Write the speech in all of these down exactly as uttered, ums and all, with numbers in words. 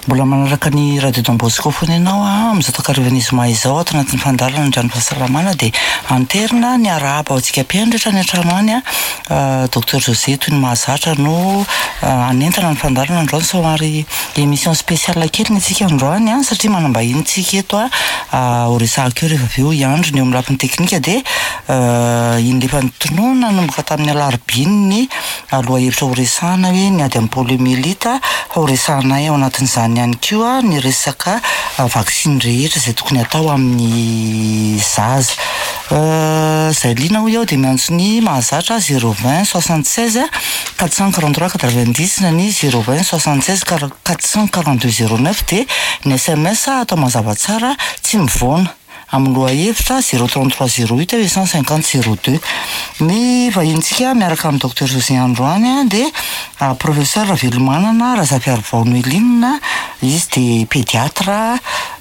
Mbola manaraka ny radio Don Bosco foana ianao a amin'izao takarevan'izy mahizao ato anatin'ny fandaharana ny rano fahasalamana dia anterina ny arahaba ho antsika mpianatra ny an-trano any a docteur José toy ny mahazatra no anentana ny fandaharana androany somary émission spéciale kely ny tsika androany a satria manambahiny tsika eto a ho resahako eo rehefa avy eo hiandro ny eo amin'ny lafin'ny teknika dia iny lefa nitonoana nomboka tamin'ny alarobiny ny aloha hevitra ho resahana hoe ny ady amin'ny poliomyélite fa ho resahanay ao anatin'izany ihany koa ny resaka vaksiny rehetra izay tokony atao amin'ny zaza izay liana ho eo dia miantso ny mahazatra zéro vingt soixante-seize quatre cent quarante-trois quatre-vingt-dix na ny zéro vingt soixante-seize quatre cent quarante-deux zéro neuf dia ny S M S atao mazava tsara tsy mivoana amin'ny loha hevitra zéro trente-trois zéro huit huit cent cinquante zéro deux ny vahintsika miaraka amin'ny docteur José androany dia professeur Velomanana Razafiaro Noeline izy dia pédiatra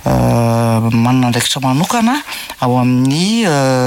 manana andraikitra manokana ao amin'ny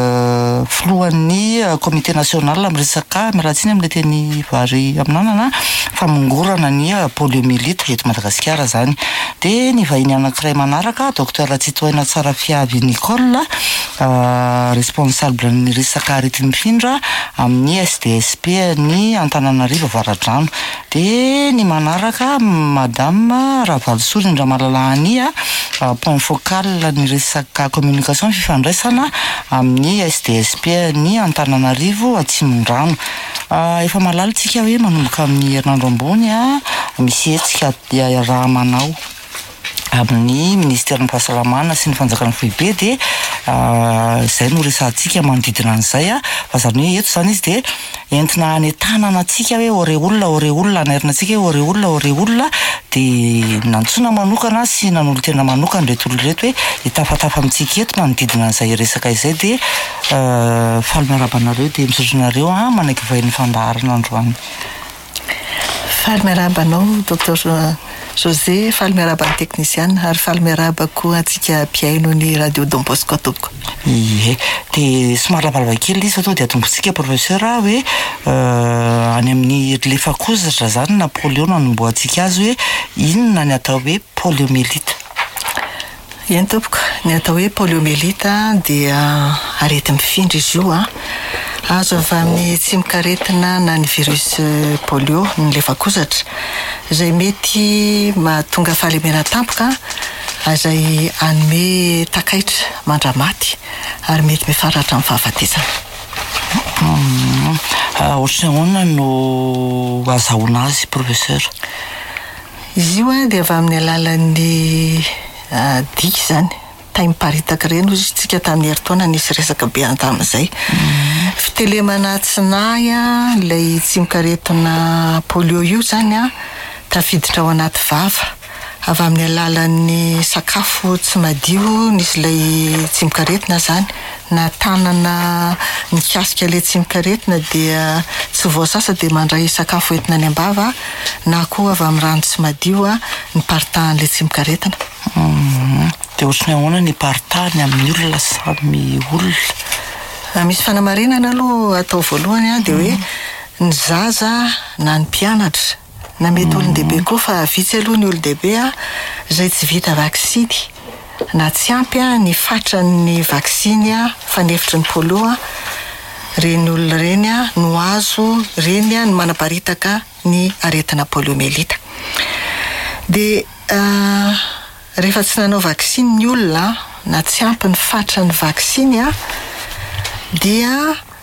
filohan'ny comité national amin'ny resaka miaratsiny amin'ilay teny vary aminanana famongorana ny poliomyélite eto Madagasikara zany dia ny vahiny anankiray manaraka docteur Tsitohaina Tsarafiavy Nicole responsable ny resaka aretin'ny mifindra amin'ny S D S P ny Antananarivo Avaradrano dia ny manaraka madame Ravalosolo Indramalalany point focal ny resaka communication fifandraisana amin'ny S D S P ny Antananarivo Atsimondrano efa malalitsika hoe manomboka amin'ny herinandro ambony a misy hetsika raha manao amin'ny ministère ny fahasalamana sy ny fanjakana foibe dia izay no resantsika manodidina an'izay a fa zany hoe eto zany izy dia entina anetana antsika hoe ore olona ore olona anairina antsika hoe ore olona ore olona dia nantsona manokana sy nanolo tena manokana reto olona reto hoe hitafatafa amintsika eto manodidina an'izay resaka izay dia faly miarabanareo dia misotronareo a manaiky vahin'ny fandaharana androany. Faly miarabanao docteur José, faly miarabany teknisiana ary faly miarabako atsika mpiaino ny radio Don Bosco tompoko. Ie, dia somary lavalava kely izy atao dia atombotsika professeur hoe any amin'ny lefakozatra zany na polio nanomboantsika azy hoe inona ny atao hoe poliomyélite. Eny tompoko, ny atao hoe poliomyélite dia arety mifindra izy io a azo avy amin'ny tsimikaretina na ny virus polio ny lefakozatra izay mety mahatonga fahalemena tampoka izay anome takaitra mandramaty ary mety mifaratra amin'ny fahafatesana. Ohatrany ahoana no azahoana azy professeur? Izy io a dia avy amin'ny alalan'ny diky zany taimy paritaka ireny izy tsika tamin'ny heritaona nisy resaka be antamin'izay fitelemana tsinay a ilay tsimikaretina polio io zany a tafiditra ao anaty vava avy amin'ny alalan'ny sakafo tsy madio nisy ilay tsimikaretina zany na tanana mikasika ilay tsimikaretina dia tsy voasasa dia mandray sakafo entina any am-bava na koa avy amin'ny rano tsy madio a ny partahan'ilay tsimikaretina. Dia ohatrany ahoana ny partahany amin'ny olona samy olona? Misy fanamarinana aloha atao voalohany a dia hoe ny zaza na ny mpianatra na mety olon-dehibe koa fa vitsy aloha ny olon-dehibe a izay tsy vita vaksiny na tsy ampy a ny fatran'ny vaksiny a fanefitry ny polio a reny olona reny a no azo reny a ny manaparitaka ny aretina poliomyélite. Dia rehefa tsy nanao vaksiny ny olona na tsy ampy ny fatran'ny vaksiny a dia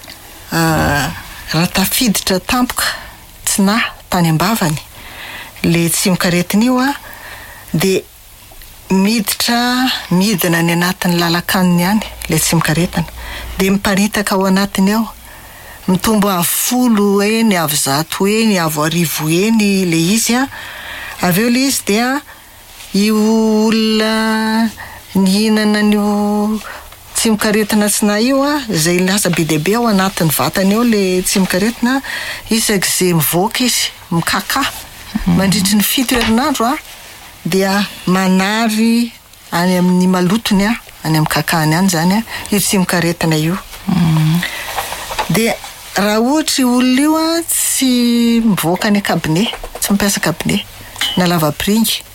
raha tafiditra tampoka tsy na tany am-bavany le tsimikaretina io a dia miditra midina ny anatin'ny lalakaniny ihany le tsimikaretina dia miparitaka ao anatiny ao mitombo avy folo eny avy zato eny avy arivo eny le izy a avy eo le izy dia io olona nihinana nio tsimikaretina tsy na io a izay lasa be dehibe ao anatin'ny vatany ao le tsimikaretina isaky izay mivoaka izy mikaka mandritry ny fito herinandro a dia manary any amin'ny malotony a any amin'ny kakany any zany a io tsimikaretina io. Dia raha ohatra olona io a tsy mivoaka any cabinet tsy mampiasa cabinet na lavapiringy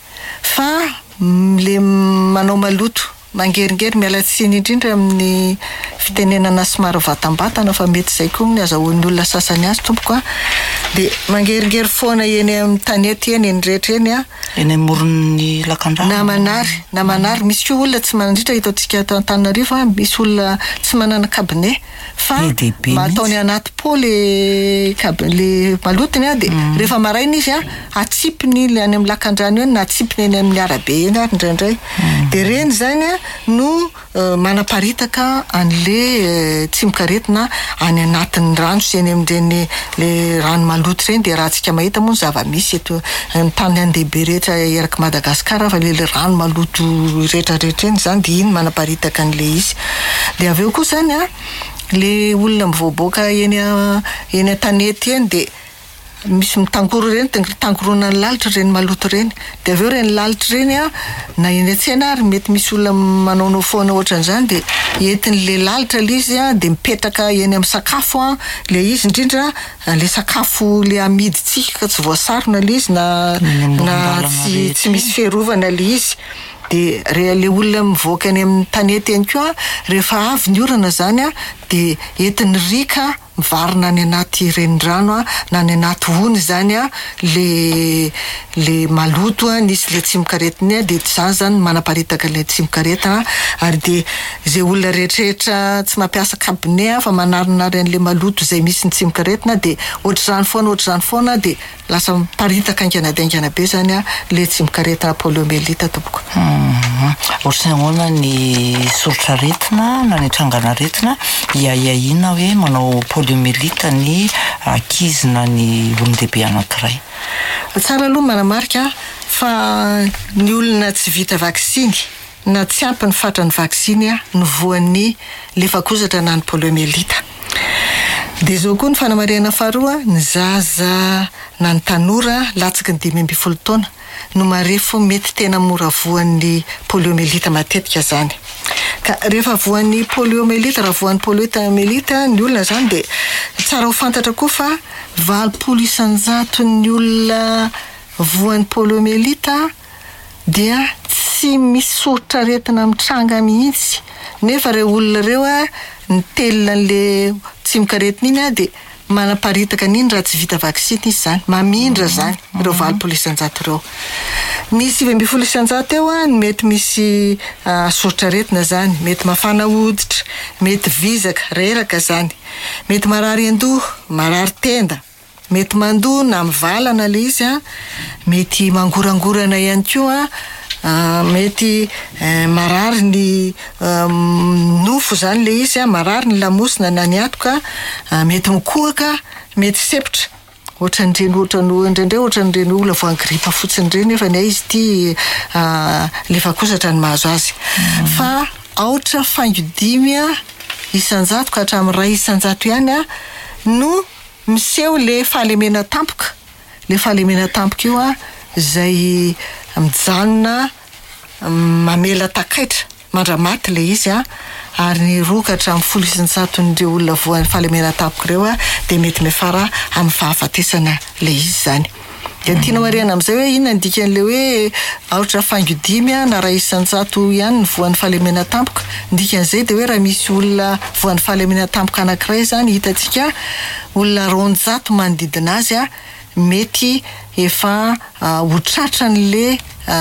fa le manao maloto mangeringery mialatsiny indrindra amin'ny fitenenana somary vatambatana fa mety izay koa ny azahoan'ny olona sasany azy tompoko a dia mangeringery foana eny amin'ny tanety eny eny rehetra eny a eny morony lakandrano na manary na manary misy koa olona tsy manandritra hitantsika ato Antananarivo a misy olona tsy manana cabinet fa mataony anaty po le le malotony a dia rehefa maraina izy a atsipiny le any amin'ny lakandrano eny na atsipiny eny amin'ny arabe eny ary indraindray dia reny zany a no manaparitaka an'le tsimokaretina any anatin'ny rano sy eny amin'ireny le rano maloto ireny dia raha tsika mahita moa ny zava-misy eto ny tany andehibe rehetra eraky Madagasikara fa le le rano maloto rehetrarehetra eny zany dia iny manaparitaka an'le izy dia avy eo koa zany a le olona mivoaboaka eny eny an-tanety eny dia misy mitangoro ireny tangorona ny lalitra ireny maloto ireny dia avy eo ireny lalitra ireny a na eny an-tsena ary mety misy olona manaonao foana ohatran'izany dia entin'le lalitra le izy a dia mipetraka eny amin'ny sakafo a le izy indrindra le sakafo le amiditsika tsy voasarona le izy na na tsy tsy misy fiarovana le izy dia re le olona mivoaka any amin'ny tanety eny koa rehefa avy ny orana zany a dia entin'ny rika mivarina any anaty renirano a na any anaty hony zany a le le maloto a nisy le tsimokaretina dia zany zany manaparitaka le tsimokaretina ary dia izay olona rehetrarehetra tsy mampiasa cabinet fa manarinary an'le maloto izay misy ny tsimokaretina dia ohatr'izany foana ohatr'izany foana dia lasa miparitaka ainganadaingana be zany a le tsimokaretina poliomyélite tompoko. Ohatr'izay ahoana ny soritra aretina na ny trangana aretina iaiaina hoe manao poliomyélite ny ankizy na ny olon-dehibe anankiray. Tsara aloha manamarika fa ny olona tsy vita vaksiny na tsy ampy ny fatra ny vaksiny a no voan'ny lefakozatra na ny poliomyélite. Dia zao koa ny fanamarihana faharoa ny zaza na ny tanora latsiky ny dimy amby folo taona no marefo mety tena mora voan'ny poliomyélite matetika zany. Ka rehefa voan'ny poliomyélite raha voan'ny poliomyélite ny olona zany dia tsara ho fantatra koa fa valopolo isanjato ny olona voan'ny poliomyélite dia tsy misoritra aretina mitranga mihitsy nefa ireo olona ireo a ny telona an'le tsimokaretina iny a dia manaparitaka an'iny raha tsy vita vaksiny izy zany mamindra zany ireo valopolo isanjato ireo. Ny sivy amby folo isanjato eo a mety misy soritra aretina zany mety mafana hoditra mety vizaka reraka zany mety marary andoha marary tenda mety mandoha na mivalana le izy a mety mangorangorana ihany koa a mety marary ny nofo zany le izy a marary ny lamosina na ny atoka mety mikohaka mety sepitra ohatran'ireny ohatran'o indraindray ohatran'ireny olona voangripa fotsiny ireny nefa ny izy ity lefakozatra ny mahazo azy fa aotra faingodimy a isanjato ka hatramin'ny ray isanjato ihany a no miseho le fahalemena tampoka le fahalemena tampoka io a izay mijanona mamela takaitra mandramaty le izy a ary ny rokatra amin'ny folo isanjato n'ireo olona voan'ny fahalemena tampoka ireo a dia mety mefara amin'ny fahafatesana le izy zany. Dia tiana marihana amin'izay hoe inona ny dikan'le hoe aotra faingodimy a na ray isanjato ihany ny voan'ny fahalemena tampoka dikan'izay dia hoe raha misy olona voan'ny fahalemena tampoka anankiray zany hitantsika olona roanjato manodidina azy a mety efa ho tratran'le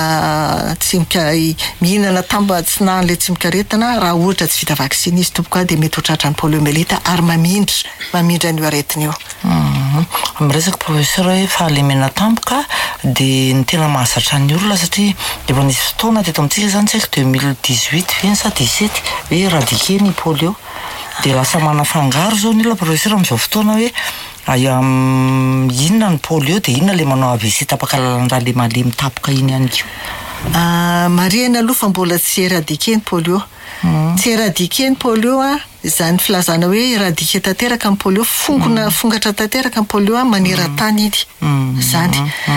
tsimoka mihinana tamba tsy na an'le tsimokaretina raha ohatra tsy vita vaksiny izy tompoko dia mety ho tratran'ny poliomyélite ary mamindra mamindra ny aretina eo. Miresaka professeur hoe fahalemena tampoka dia ny tena mahazatra ny olona satria efa nisy fotoana teto amintsika zany tsy haiko deux mille dix-huit ve sa dix-sept hoe radike ny polio dia lasa manafangaro zao ny olona professeur amin'izao fotoana hoe inona ny polio dia inona le manao A V C tapaka lalan-draha le malemy tapoka iny ihany koa. Marihana aloha fa mbola tsy éradike ny polio. Tsy éradike ny polio a izany filazana hoe éradike tanteraka ny polio fongona fongatra tanteraka ny polio a maneran-tany iny zany.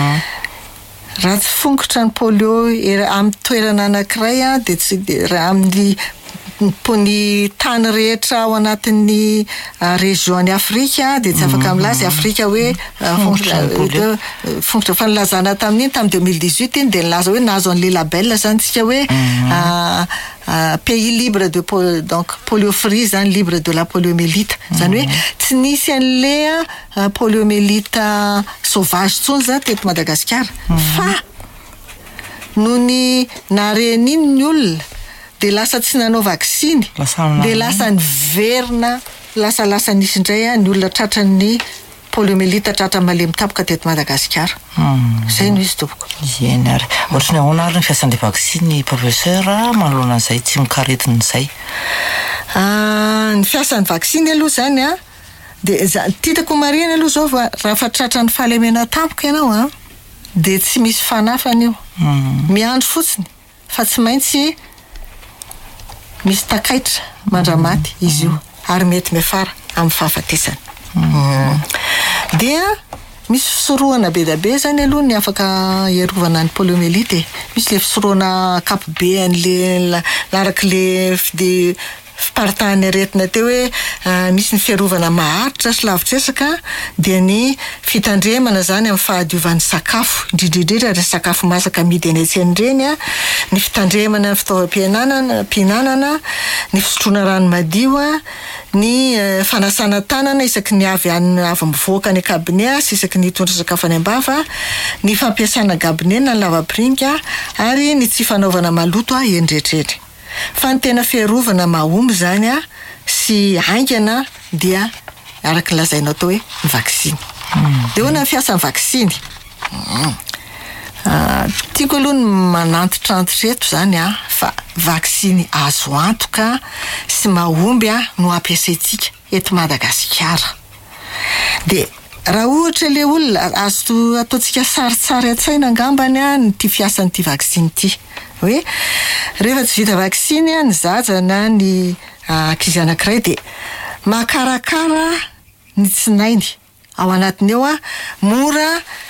Raha tsy fongotra ny polio amin'ny toerana anankiray a dia tsy raha amin'ny pony tany rehetra ao anatin'ny région-ny Afrika dia tsy afaka milaza Afrika hoe fongotra fanilazana tamin'iny tamin'ny deux mille dix-huit iny dia nilaza hoe nahazo an'le label zany tsika hoe pays libre de donc polio free zany, libre de la poliomyélite zany hoe tsy nisy an'le poliomyélite sauvage tsony zany teto Madagasikara fa noho ny naren'iny ny olona dia lasa tsy nanao vaksiny dia lasa niverina lasa lasa nisy indray ny olona tratran'ny poliomyélite tratra malemy tapoka teto Madagasikara. Zay no izy tompoko. Zeny ary ohatrany ahoana ary ny fiasan'ilay vaksiny professeur manoloana an'izay tsy mikaretina izay? Ny fiasan'ny vaksiny aloha zany a dia titako marina aloha zao raha fa tratran'ny fahalemena tapoka ianao a dia tsy misy fanafana io. Miandro fotsiny fa tsy maintsy misy takaitra mandramaty izy io ary mety miafara amin'ny fahafatesany. Dia misy fisorohana be da be zany aloha ny afaka iarovana ny poliomyélite. Misy le fisorohana akapobean'le larak'le de fiparitahany aretina teo hoe misy ny fiarovana maharitra sy lavitresaka dia ny fitandremana zany amin'ny fahadiovan'ny sakafo indrindrindrindra re sakafo masaka amidy eny an-tsena ireny a, ny fitandremana ny fitaovam-pihinanana mpihinanana, ny fisotroana rano madio a, ny fanasana tanana isaky ny avy any avy mivoaka ny cabinet sy isaky ny hitondra sakafo any am-bava, ny fampiasana gabinet na lavapiringa ary ny tsy fanaovana maloto a eny rehetrarehetra. Fa ny tena fiarovana mahomby zany a sy haingana dia araka lazainao tao hoe vaksiny. Dia hoana ny fiasan'ny vaksiny? Tiako aloha ny manantitra antitreto zany a fa vaksiny azo antoka sy mahomby a no ampiasaitsika eto Madagasikara. Dia raha ohatra le olona azo ataontsika saritsary an-tsaina angambany a ny ty fiasan'ity vaksiny ity hoe rehefa tsy vita vaksiny a ny zaza na ny ankizy anankiray dia makarakara ny tsinainy ao anatiny eo a mora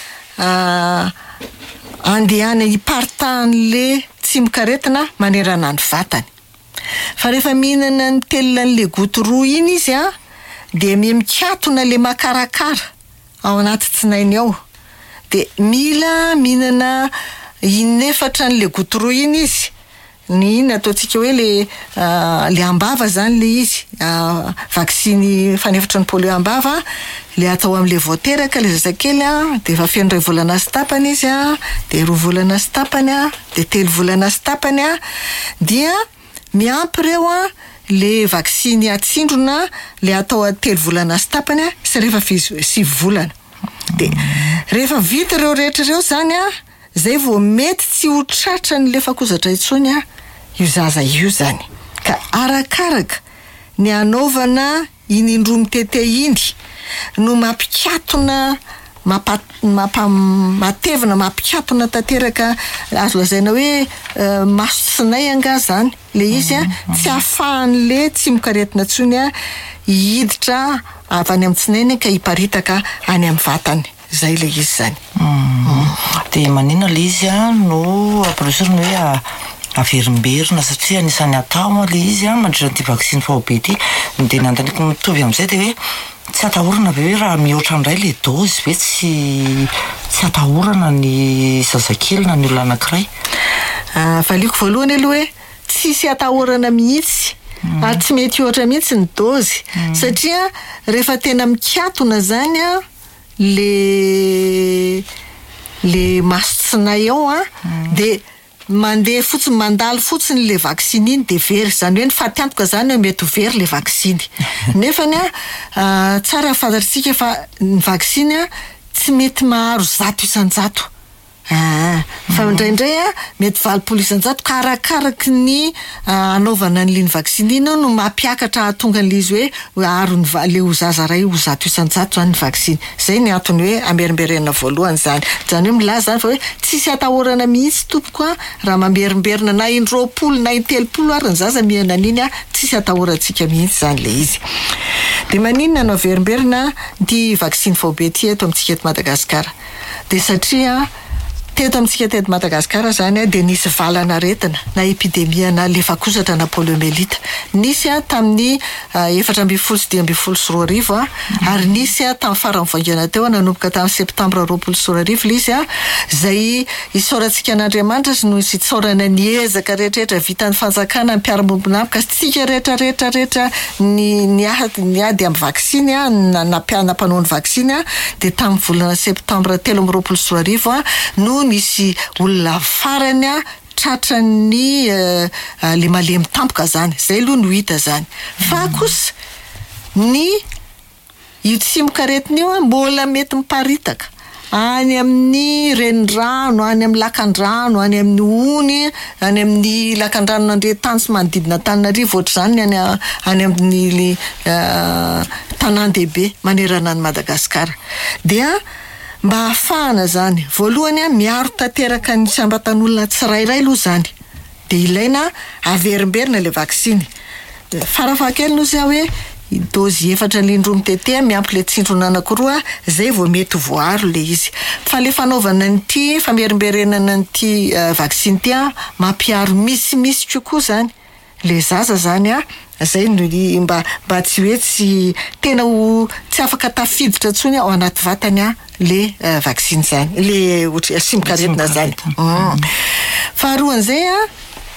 andehana hiparitahan'le tsy mikaretina manerana ny vatany. Fa rehefa mihinana ny telona n'le goto roa iny izy a dia mikatona le makarakara ao anaty tsinainy ao dia mila mihinana inefatra n'le goto roa iny izy. Ny iny ataontsika hoe le le ambava zany le izy vaksiny fanefatra ny polio ambava le atao amin'le voateraka le zazakely a dia efa feno iray volana sy tapany izy a dia roa volana sy tapany a dia telo volana sy tapany a dia miampy reo a le vaksiny atsindrona le atao a telo volana sy tapany a sy rehefa sivy volana. Dia rehefa vita reo rehetra reo zany a zay vao mety tsy ho tratra ny lefakozatra intsony a io zaza io zany. Ka arakaraka ny anaovana iny indroa mitete iny no mampikatona matevina mampikatona tanteraka azo lazaina hoe maso tsinay anga zany le izy a tsy ahafahan'le tsy mikaretina tsony a hiditra avy any amin'ny tsinainy ka hiparitaka any amin'ny vatany. Zay le izy zany. Dia manina le izy a no professeur ny hoe averimberina satria anisany atao le izy a mandritra an'ity vaksiny faobe ity dia nandaniko mitovy amin'izay dia hoe tsy atahorana be hoe raha mihoatra indray le dozy ve tsy tsy atahorana ny zazakely na ny olona anankiray? Valiako voalohany aloha hoe tsisy atahorana mihitsy ary tsy mety ohatra mihitsy ny dozy satria rehefa tena mikatona zany a le le masotsinay ao a dia mandeha fotsiny mandalo fotsiny le vaksiny iny dia very zany hoe ny fahatiantoka zany hoe mety ho very le vaksiny nefany a tsara fantatritsika fa ny vaksiny a tsy mety maharo zato isan-jato fa indraindray a mety valopolo isan-jato ka arakaraky ny anaovana n'liny vaksiny iny no mampiakatra hahatonga an'le izy hoe aharo le ho zaza ray ho zato isan-jato zany ny vaksiny. Zay ny antony hoe amerimberena voalohany zany zany hoe milaza zany fa hoe tsisy atahorana mihitsy tompoko a raha mamerimberina na indroapolo na intelopolo ary ny zaza mihana an'iny a tsisy atahorantsika mihitsy zany le izy. Dia maninona no averimberina ty vaksiny faobe ty eto amintsika eto Madagasikara? Dia satria teto amintsika teto Madagasikara zany a dia nisy valana retina na epidemia na lefakosatra na poliomelita. Nisy a tamin'ny efatra ambin'ny folo sy dimy ambin'ny folo sy roa arivo a ary nisy a tamin'ny farany vaingana teo nanomboka tamin'ny septambra roapolo sy roa arivo ilay izy a zay isaorantsika an'Andriamanitra sy noho sy tsaorana ny ezaka rehetrarehetra vitan'ny fanjakana ny mpiara-mombon'ampy ka tsika rehetra rehetra rehetra ny ny ady ny ady amin'ny vaksiny a na nampanao ny vaksiny a dia tamin'ny volana septambra telo amby roapolo sy roa arivo a no nisy olona farany a tratran'ny le malemy tampoka zany zay aloha no hita zany fa kosa ny io tsimokaretina io a mbola mety miparitaka any amin'ny renirano, any amin'ny lakan-drano, any amin'ny ony, any amin'ny lakan-drano nandre-tany sy manodidina Antananarivo ohatr'izany any any amin'ny uh, tanan-dehibe manerana any Madagasikara. Dia mba hahafahana zany voalohany a miaro tanteraka ny sambatan'olona tsirairay aloha zany dia ilaina averimberina le vaksiny. Farafahakeliny no zay hoe dozy efatra lindroa mitete miampy le tsindrona anankiroa zay vao mety voaro le izy. Fa le fanaovana nyty famerimberenana nyty uh, vaksiny ty a mampiaro misimisy kokoa zany le zaza zany a zay no mba mba tsy hoe tsy tena ho tsy afaka tafiditra tsony ao anaty vatany a le uh, vaksiny zany le ohatra simkaretina zany. Mm. Faharoan'izay a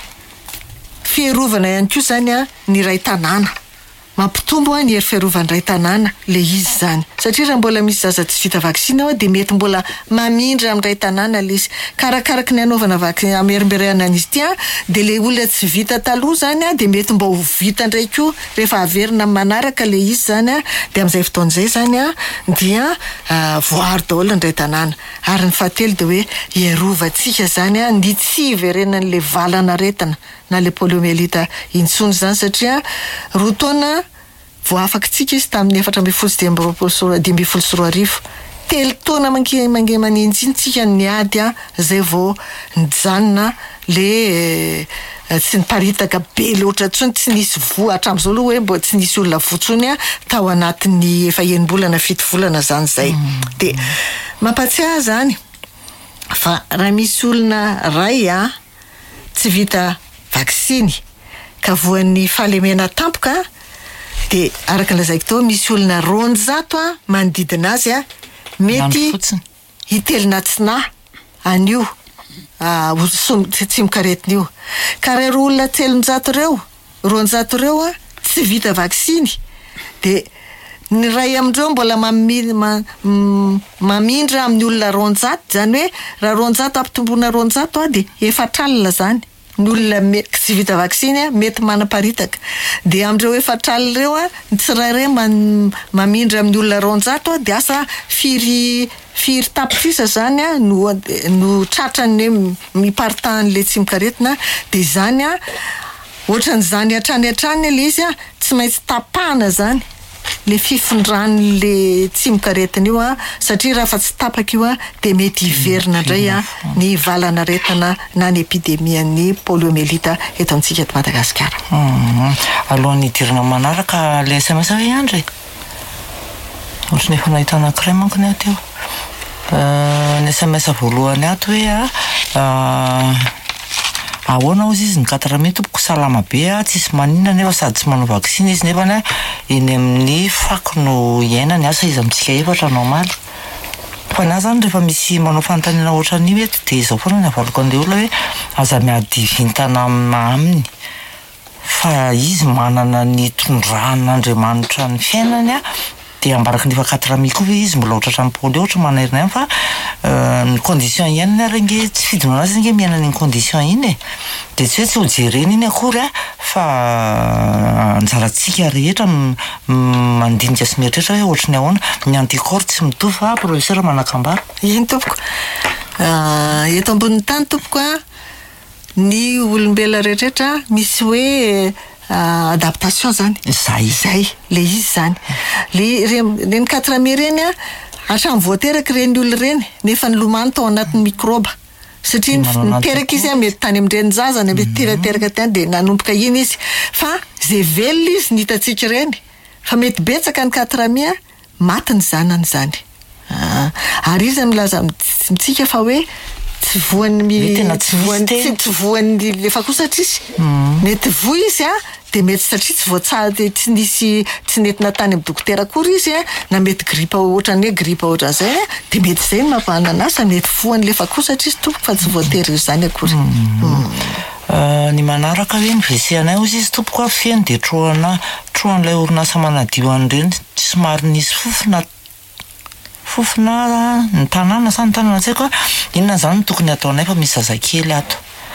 fierovana ihany koa zany a ny ray tanàna mampitombo ny hery fiarovany ray tanàna le izy zany satria raha mbola misy zaza tsy vita vaksiny ao dia mety mbola mamindra amin'ny ray tanàna le izy karakaraky ny anaovana vaksiny amerimberana an'izy ty a dia le olona tsy vita taloha zany a dia mety mba ho vita indray koa rehefa averina manaraka le izy zany a dia amin'izay fotoan'izay zany a dia uh, voaro daholo ny ray tanàna. Ary ny fahatelo dia hoe hiarovantsika zany a ny tsy iverenan'le valana retina na le poliomelita intsony zany satria roa taona vao afaky-tsika izy tamin'ny efatra ambin'ny folo sy dimy ambin'ny folo sy roa arivo. Telo taona manke mange maninjiny tsika ny ady a zay vao nijanona le eh, tsy niparitaka be loatra tsony tsy nisy voa hatramin'izao aloha hoe mbo tsy nisy olona votsony a tao anatin'ny efa enim-bolana fito volana zany zay. Mm. Dia mampatsiahy zany fa raha misy olona ray a tsy vita vaksiny ka voan'ny fahalemena tampoka dia araka lazaiko tao misy olona roanjato a manodidina azy a mety hitelinatsinà anio tsimokaretina io ka raha ro olona telonjato ireo roanjato ireo a tsy vita vaksiny dia ny ray amindreo mbola mami- ma- m- mamindra amin'ny olona roanjato zany hoe raha roanjato ampitomboina roanjato a dia efatralina zany ny olona me- tsy vita vaksiny a mety manaparitaka dia amindreo efatralina ireo a ny tsirairay man- mamindra amin'ny olona roanjato a dia asa firy firy tapitrisa zany a no no tratrany hoe miparitahan'le tsimokaretina dia zany a ohatran'izany hatrany hatrany le izy a tsy maintsy tapahana zany le fifindran'le tsimokaretina io a satria raha fa tsy tapaka io a dia mety hiverina indray a ny valana retina na ny epidemian'ny poliomelita eto amintsika eto Madagasikara. Mm. Alohan'ny hidirana manaraka le S M S hoe andry ohatrany efa nahita anankiray manko ny ato eo uh, ny S M S voalohany ato hoe a uh, ahoana ozy izy ny katrame tompoko salama be a tsisy maninona nefa sady tsy manao vaksiny izy nefa ny eny amin'ny fako no iaina ny asa izy amintsika efatra normaly fa na zany rehefa misy manao fanontaniana ohatran'io eto dia izao foana ny avaloko an'ilay olona hoe aza miady vintana aminy fa izy manana ny tondran'Andriamanitra ny fiainany a dia ambaraky nefa quatre mille koa izy mbola ohatratra amin'ny polio ohatra manerina ihany fa ny condition iainany ary nge tsy fidina azy nge miaina ny condition iny e dia tsy hoe tsy ho jerena iny akory a fa anjarantsika rehetra mandinika sy mieritrretra hoe ohatrany ahoana ny anticorps tsy mitovy fa professeur manakambara. Iny tompoko eto ambonin'ny tany tompoko a ny olombelona rehetraretra misy hoe Uh, adaptation zany zay zay le izy zany le reny quatre mille reny a hatramy voateraka reny olona reny nefa ny lomano tao anatin'ny mikroba satria niteraka izy a mety tany amin'ireny zazany mety terateraka tany dia nanomboka iny izy fa zay velona izy ny hitatsika reny fa mety betsaka ny quatre mille maty ny zanany zany uh, ary izy milaza mitsika fa hoe tsy voan'ny tsy voan'ny lefa kosatra izy mety voa izy a de mety satria tsy voatsady tsy nisy tsy nentina tany amin'ny dokotera akory izy a na mety gripa ohatran'ny hoe gripa ohatran'izay a de mety zay no mampahanana azy mety voan'ny lefa kosatra izy tompo fa tsy voatery izany akory. Ny manaraka hoe ny veseanay ozy izy tompoko a feno de troana troan'ilay orinasa manadio an'ireny somary nisy fofona fofona ny tanàna sa ny tanàna tsy haiko a inona zany tokony ataonay fa misy zazakely ato.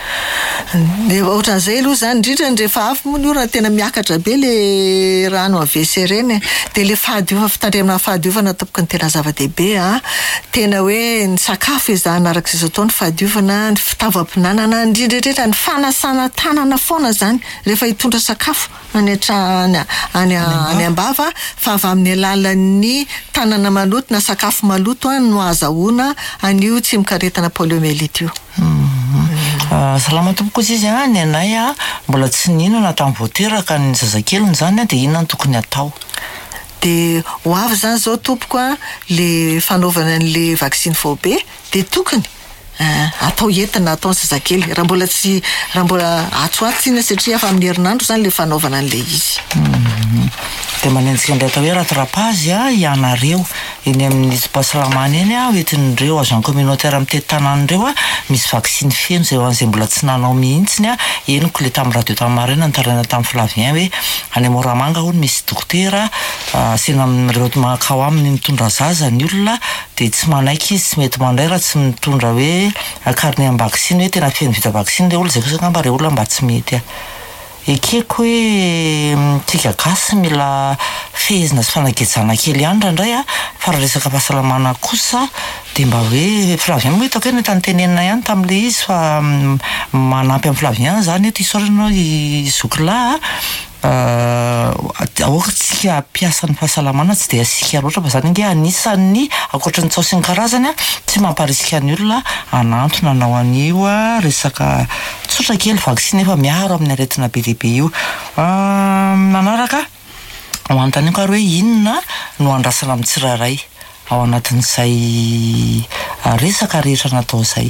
De ohatran'izay aloha zany indrindra rehefa avy moa ny orana tena miakatra be le rano a W C reny de le fahadiovana fitandremana fahadiovana tompoko ny tena zava-dehibe a tena hoe ny sakafo ezahana araka izay atao ny fahadiovana ny fitaovam-pinanana indrindrandrindra ny fanasana tanana foana zany rehefa hitondra sakafo any atrany any any ambava fa avy amin'ny alalan'ny tanana maloto na sakafo maloto no azahoana an'io tsy mikaretana poliomyélite io. Salama tompoko izy izy a ny anay a mbola tsy ninona tamin'ny voateraka ny zazakeliny zany a de inona no tokony atao. De ho avy zany zao tompoko a le fanaovana an'le vaccine vao be de tokony atao entina ataon'ny zazakely raha mbola tsy raha mbola atsoaty ina satria afa amin'ny herinandro zany le fanaovana an'le izy. De manenjika indray atao hoe ratirapazy a ianareo eny amin'ny pasalamana eny a hoentin'ireo agent communautaire amin'ny tetanan'ireo a misy vaccine feno zay hoan'izay mbola tsy nanao mihitsiny a eniko le tamin'ny radio tamin'ny maraina nitaraina tamin'ny Flavien hoe any Moramanga hono misy dokotera sena amin'ireo makao aminy mitondra zaza ny olona de tsy manaiky izy tsy mety mandray raha tsy mitondra hoe carnet amin'ny vaccine hoe tena feno vita vaccine le olona zay kosa ngamba re olona mba tsy mety a. Ekeko hoe tsika gasy mila fehezina sy fanagetsana kely ihany indray a fa raha resaka fahasalamana kosa de mba hoe Flavien moa hitako hoe neta nytenenina ihany tam'le izy fa manampy amin'ny Flavien zany eto isaorana i zokila aokatsika piasa ny fahasalamana tsy de asika loatra fa zany nge anisan'ny akoatran'ny tsao sy ny karazany a tsy mamparisika ny olona anantona anao an'io a resaka tsotra kely vaccine efa miaro amin'ny aretina be lehibe io. Manaraka ho antaniko ary hoe inona no andrasana amin'ny tsirairay ao anatin'izay resaka rehetra natao zay.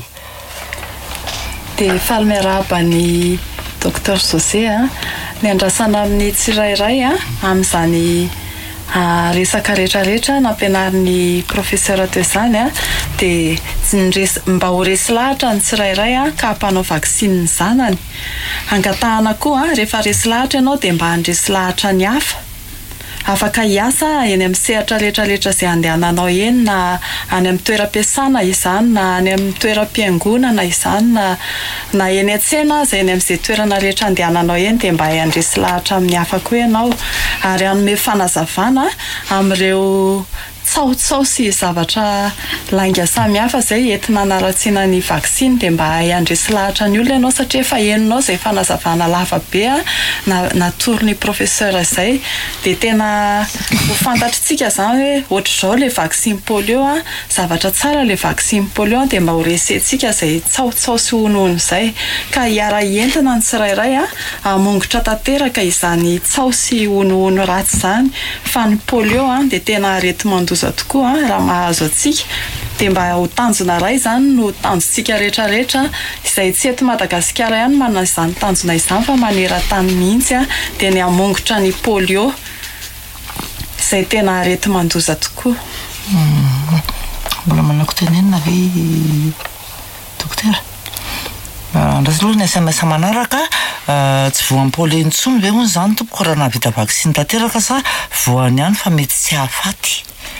De falmeraba ny docteur José a ny andrasana amin'ny tsirairay a amin'izany resaka rehetrarehetra nampianarin'ny professeur teo izany a de mba ho resy lahatra ny tsirairay a ka hampanao vaccine ny zanany. Angatahana koa rehefa resy lahatra ianao de mba handresy lahatra ny hafa afaka hiasa eny amin'ny sehatra rehetrarehetra izay andehananao eny na any amin'ny toeram-piasana izany na any amin'ny toeram-piangonana izany na na eny an-tsena izay eny amin'izay toerana rehetra andehananao eny de mba handresy lahatra amin'ny hafa koa ianao ary hanome fanazavana amin'ireo tsao-tsao sy zavatra lainga samihafa zay entina hanaratsiana ny vaccine de mba handresy lahatra ny olona ianao satria efa henonao zay fanazavana lava be na natoron'ny professeur izay de tena ho fantatritsika zany hoe ohatr'izao le vaccine polio a zavatra tsara le vaccine polio de mba ho resentsika zay tsao-tsao sy honono zay ka hiara entina ny tsirairay a hamongotra tanteraka izany tsao sy honohono ratsy zany fa ny polio a de tena arety mandoza tokoa raha mahazo atsika de mba ho tanjona ray zany no tanjontsika rehetrarehetra izay tsy eto Madagasikara ihany manana izany tanjona izany fa maneran-tany mihitsy a de ny hamongotra ny polio izay tena arety mandoza tokoa. Mbola manako tenenina ve dokotera? Andrasy aloha ny S M S manaraka tsy voan'ny polio intsony ve moa zany tompoko raha navita vaccine tanteraka sa voany ihany fa mety tsy hahafaty?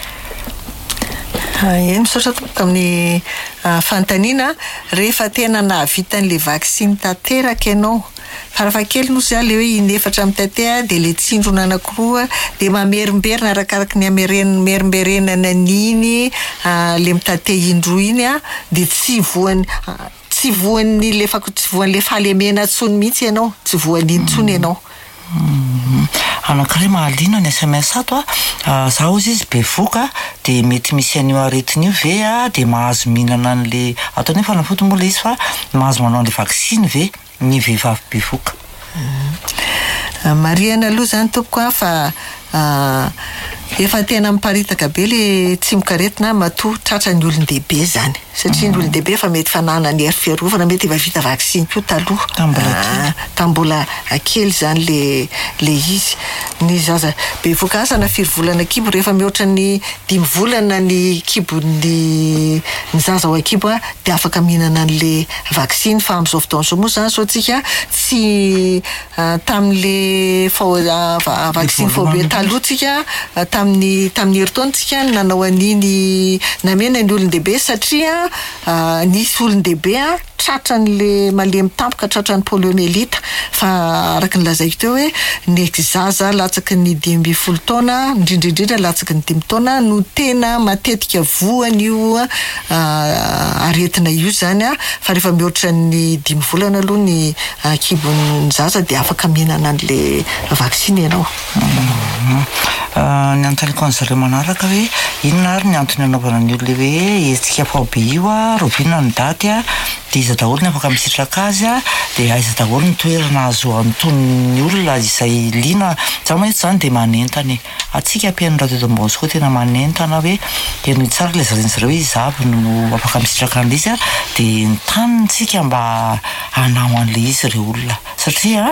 Eny misaotra tompoko amin'ny fanontaniana rehefa tena nahavita an'le vaccine tanteraka ianao farafahakeliny moa le hoe inefatra amin'ny tatea de le tsindrona anankiroa de mamerimberina arakaraka ny amerimberenana n'iny le mitate indroa iny a de tsy voany tsy voan'ny le tsy voan'le fahalemena tsony mihitsy ianao tsy voan'iny tsony ianao. Anankiray mahalina ny S M S ato a zaho izy izy be voka de mety misy an'io aretin'io ve a de mahazo mihinana an'le ataony hoe fanafoto moa le izy fa mahazo manao an'le vaccine ve ny vehivavy be voka. Mariana aloha zany tompoko a fa efa tena miparitaka be le tsy mikaretina matoa tratra ny olon-dehibe zany satria ny olon-dehibe efa mety fanana ny hery fiarovana mety efa vita vaksiny koa taloha tambola kely zany le le izy ny zaza be voakasana firy volana kibo rehefa mihoatra ny dimy volana ny kibo ny ny zaza ao akibo a de afaka mihinana an'le vaksiny fa am'izao fotoana zao moa zany zao tsika tsy tam'le vaksiny phobie taloha tsika tamin'ny tamin'ny herintaona tsika nanao an'iny namena ny olon-dehibe satria nisy olon-dehibe a tratran'le malemy tampoka tratran'ny poliomyélite fa araka ny lazaiko teo hoe ny zaza latsaky ny dimy folo taona indrindraindrindra latsaky ny dimy taona no tena matetika voany io aretina io zany a fa rehefa mihoatra ny dimy volana aloha ny kibon'ny zaza de afaka mihinana an'le vaksiny ianao. Ny antaliko an'zareo manaraka hoe inona ary ny antony anaovana ny olona hoe hetsika phobie io a robiana ny daty a de iza daholo ny afaka misitraka azy a de aiza daholo ny toerana azo anton'ny olona izay liana za mahitsy zany de manentany atsika ampian'ny radio Dombosco koa tena manentana hoe eno tsara le zareny zareo hoe izy avy no afaka misitraka an'le izy a de ny tanintsika mba hanao an'le izy reo olona satria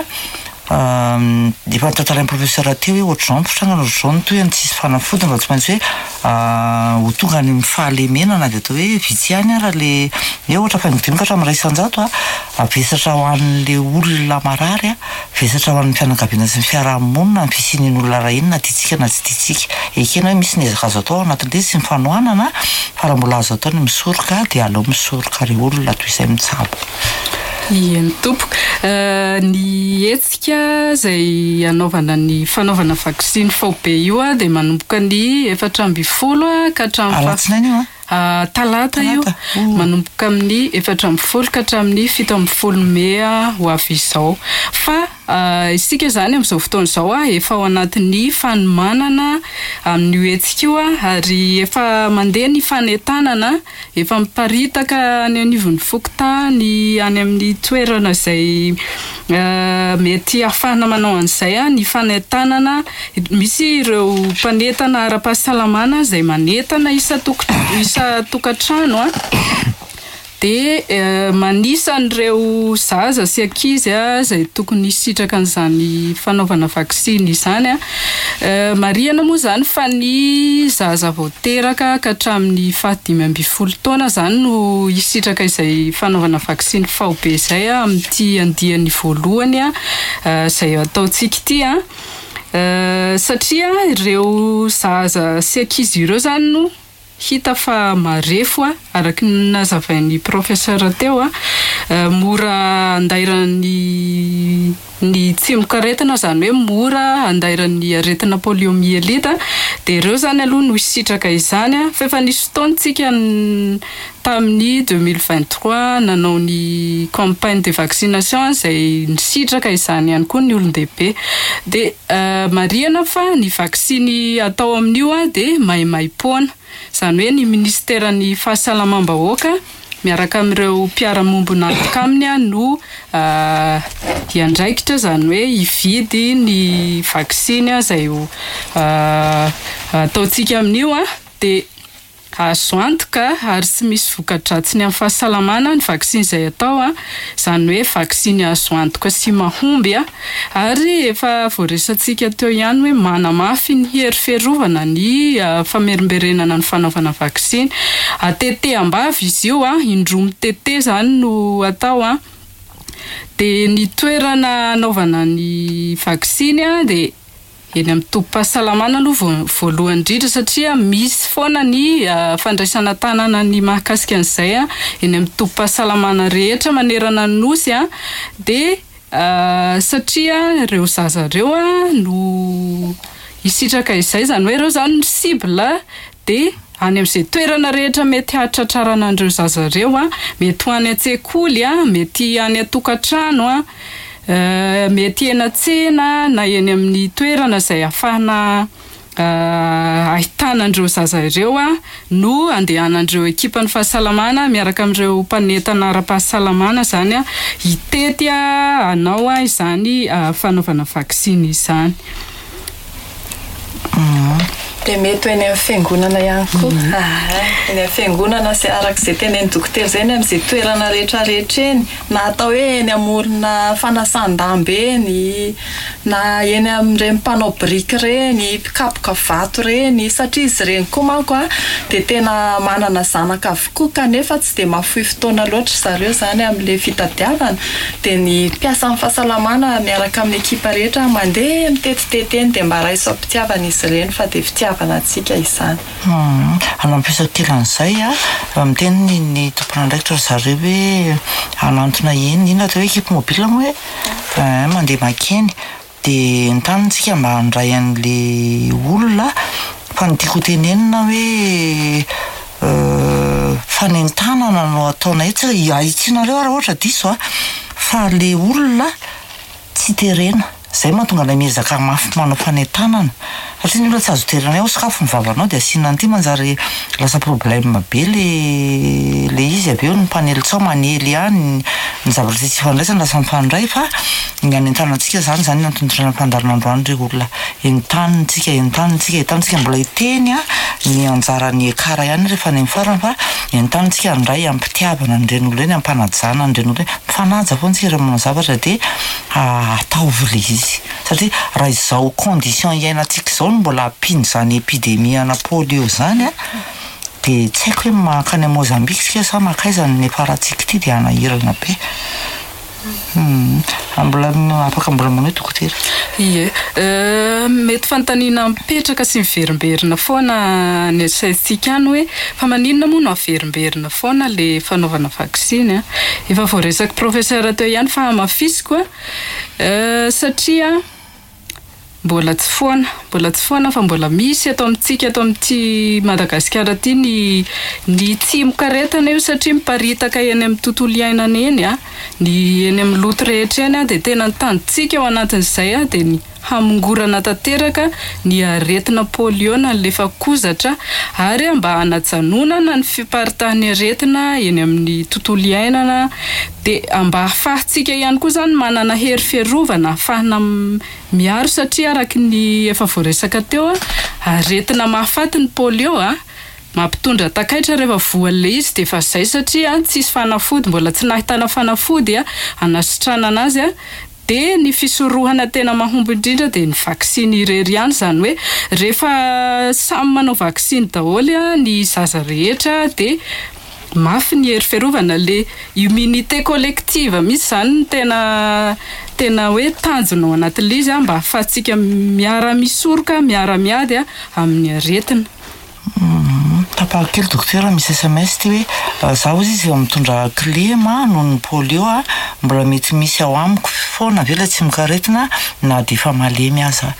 de efa tantarain'ny professeur teo hoe ohatr'izao mifitrangana ohatr'izao ny toy tsisy fanafodiny raha tsy maintsy hoe ho tonga ny fahalemena na de atao hoe vitsy ihany raha le hoe ohatra faingodimy ka hatramin'ny ray isan-jato a vesatra ho an'le olona marary a vesatra ho an'ny fianakaviana sy ny fiarahamonina ny fisian'ny olona raha inona tiatsika na tsy tiatsika ekena hoe misy ny ezaka azo atao anatin'le sy ny fanohanana fa raha mbola azo atao ny misoroka de aleo misoroka reo olona toy izay mitsabo. Iany tompoka ny hetsika zay anaovana ny fanaovana vaksiny phobie io a de manomboka ny efatra amby folo ka hatramin'ny talata io manomboka amin'ny efatra amby folo ka hatramin'ny fito amby folo may ho avy izao fa isika zany am'izao fotoana izao a efa ao anatin'ny fanomanana amin'ny hetsika io a ary efa mandeha ny fanentanana efa miparitaka ny anivon'ny fokontany any amin'ny toerana izay mety ahafahana manao an'izay a ny fanentanana misy ireo mpanentana ara-pahasalamana izay manentana isa tokantrano a de manisa an'ireo zaza sy ankizy a zay tokony hisitraka an'izany fanaovana vaksiny izany a marihana moa zany fa ny zaza vao teraka ka hatramin'ny fahadimy amby folo taona zany no hisitraka izay fanaovana vaksiny phobie izay a amin'ity andiany voalohany a zay ataontsika ity a satria ireo zaza sy ankizy ireo zany no hita fa marefo a araky nazavain'ny professeur teo a mora andairan'ny ny tsy mikaretina zany hoe mora andairan'ny aretina poliomyélite de ireo zany aloha no hisitraka izany a fa efa nisy fotoantsika tamin'ny deux mille vingt-trois nanao ny campagne de vaccination zay nisitraka izany ihany koa ny olon-dehibe de marihana fa ny vaksiny atao amin'io a de maimaim-poana zany hoe ny ministeran'ny fahasalamam-bahoaka miaraka amin'ireo mpiara-mombo natrika aminy a no iandraikitra zany hoe hividy ny vaksiny zay ataontsika amin'io a de azo antoka ary tsy misy voka-dratsiny amin'ny fahasalamana ny vaksiny izay atao a zany hoe vaksiny azo antoka sy mahomby a ary efa voaresantsika teo ihany hoe manamafy ny hery fiarovana ny famerimberenana ny fanaovana vaksiny atete ambavy izy io a indroa mitete zany no atao a de ny toerana anaovana ny vaksiny a de eny amin'ny tobim-pahasalamana aloha voalohany indrindra satria misy foana ny fandraisana tanana ny mahakasika an'izay a eny amin'ny tobim-pahasalamana rehetra manerana ny nosy a de satria ireo zaza ireo a no hisitraka izay zany hoe ireo zany ny cible de any amin'izay toerana rehetra mety hahatratrarana an'ireo zaza ireo a mety ho any an-tsekoly a mety any an-tokantrano a Uh, mety ena tsena na eny amin'ny toerana izay ahafahana uh, ahitana andreo zaza ireo a no andehanandreo ekipan'ny fahasalamana miaraka amin'ireo mpanentana ara-pahasalamana zany a hitety a anao a izany uh, fanaovana vaksiny izany. Mm. dia mety eny amin'ny fiangonana ihany koa. Eny amin'ny fiangonana sy arak'izay tenen'ny dokotera izay ny amin'izay toerana rehetrarehetra eny, na atao hoe eny amorona fanasan-damba eny, na eny amin'ireny mpanao biriky ireny, mpikapoka vato ireny, satria izy ireny koa manko a dia tena manana zanaka avokoa kanefa tsy dia mahafohy fotoana loatra zareo izany amin'ilay fitadiavana. Dia ny mpiasa amin'ny fahasalamana miaraka amin'ny ekipa rehetra mandeha mitetitety eny dia mba raisom-pitiavana izy ireny fa dia fitiavana antsika izany. Hanampiasa kely an'izay a miteny ny tompon'andraikitra zareo hoe hanantona eny iny atao hoe ekipa mobile moa hoe mandeha makeny dia nitanitsika mba handray an'ilay olona fa ny tiako tenenina hoe fanentanana no ataonay tsy ahitsinareo raha ohatra diso a fa le olona tsy terena zay mahatonga ilay miezaka mafy manao fanentanana satria ny olona tsy azo terena ao sakafo ny vavanao dia asiana an'ity manjary lasa problème be le le izy avy eo ny mpanelitsao manely ihany ny zavatra tsy tsy fandraisana lasa mifandray fa ny anentanantsika zany zany nantondrana mpandarinandroany reo olona entanitsika entanitsika entanitsika mbola hiteny a ny anjarany ekara ihany rehefa ny mifarana fa entanitsika andray ampitiavana nireny olona eny ampanajana nireny olona mifanaja foana tsika raha manao zavatra dia ataovy le izy satria raha izao condition iainantsika izao no mbola ampiny zany epidemia-na polio zany a dia tsy haiko hoe makany Mozambique sika sa makaiza ny farantsika ity dia anahirana be. Mbola afaka mbola manao dokotera. Ie, mety fanontaniana mipetraka sy miverimberina foana ny saintsika any hoe fa maninona moa no averimberina foana le fanaovana vaksiny a. Efa voaresaka professeur teo ihany fa hamafisiko a satria mbola tsy foana, mbola tsy foana fa mbola misy ato amintsika ato amin'ity Madagasikara aty ny ny tsimokaretana io satria miparitaka eny amin'ny tontolo iainana eny a, ny eny amin'ny loto rehetra eny a dia tena nitanitsika ao anatin'izay a dia ny hamongorana tanteraka ny aretina polio na lefa kozatra ary mba hanajanonana ny fiparitahan'ny aretina eny amin'ny tontolo iainana dia mba ahafahantsika ihany koa zany manana hery fiarovana ahafahana miaro satria araka ny efa voaresaka teo a aretina mahafaty ny polio a mampitondra takaitra rehefa voan'le izy dia fa zay satria tsisy fanafody mbola tsy nahitana fanafody a hanasitrana anazy a dia ny fisorohana tena mahomby indrindra dia ny vaksiny irery ihany zany hoe rehefa samy manao vaksiny daholo a ny zaza rehetra dia mafy ny hery fiarovana le immunité collective misy zany ny tena tena hoe tanjona ao anatin'ilay izy a mba ahafahantsika miara-misoroka miara-miady a amin'ny aretina. Tapaka kely dokotera misy S M S ty hoe zaho izy eo mitondra klema noho ny polio a mbola mety misy ao amiko foana vela tsy mikaretina na dia efa malemy aza.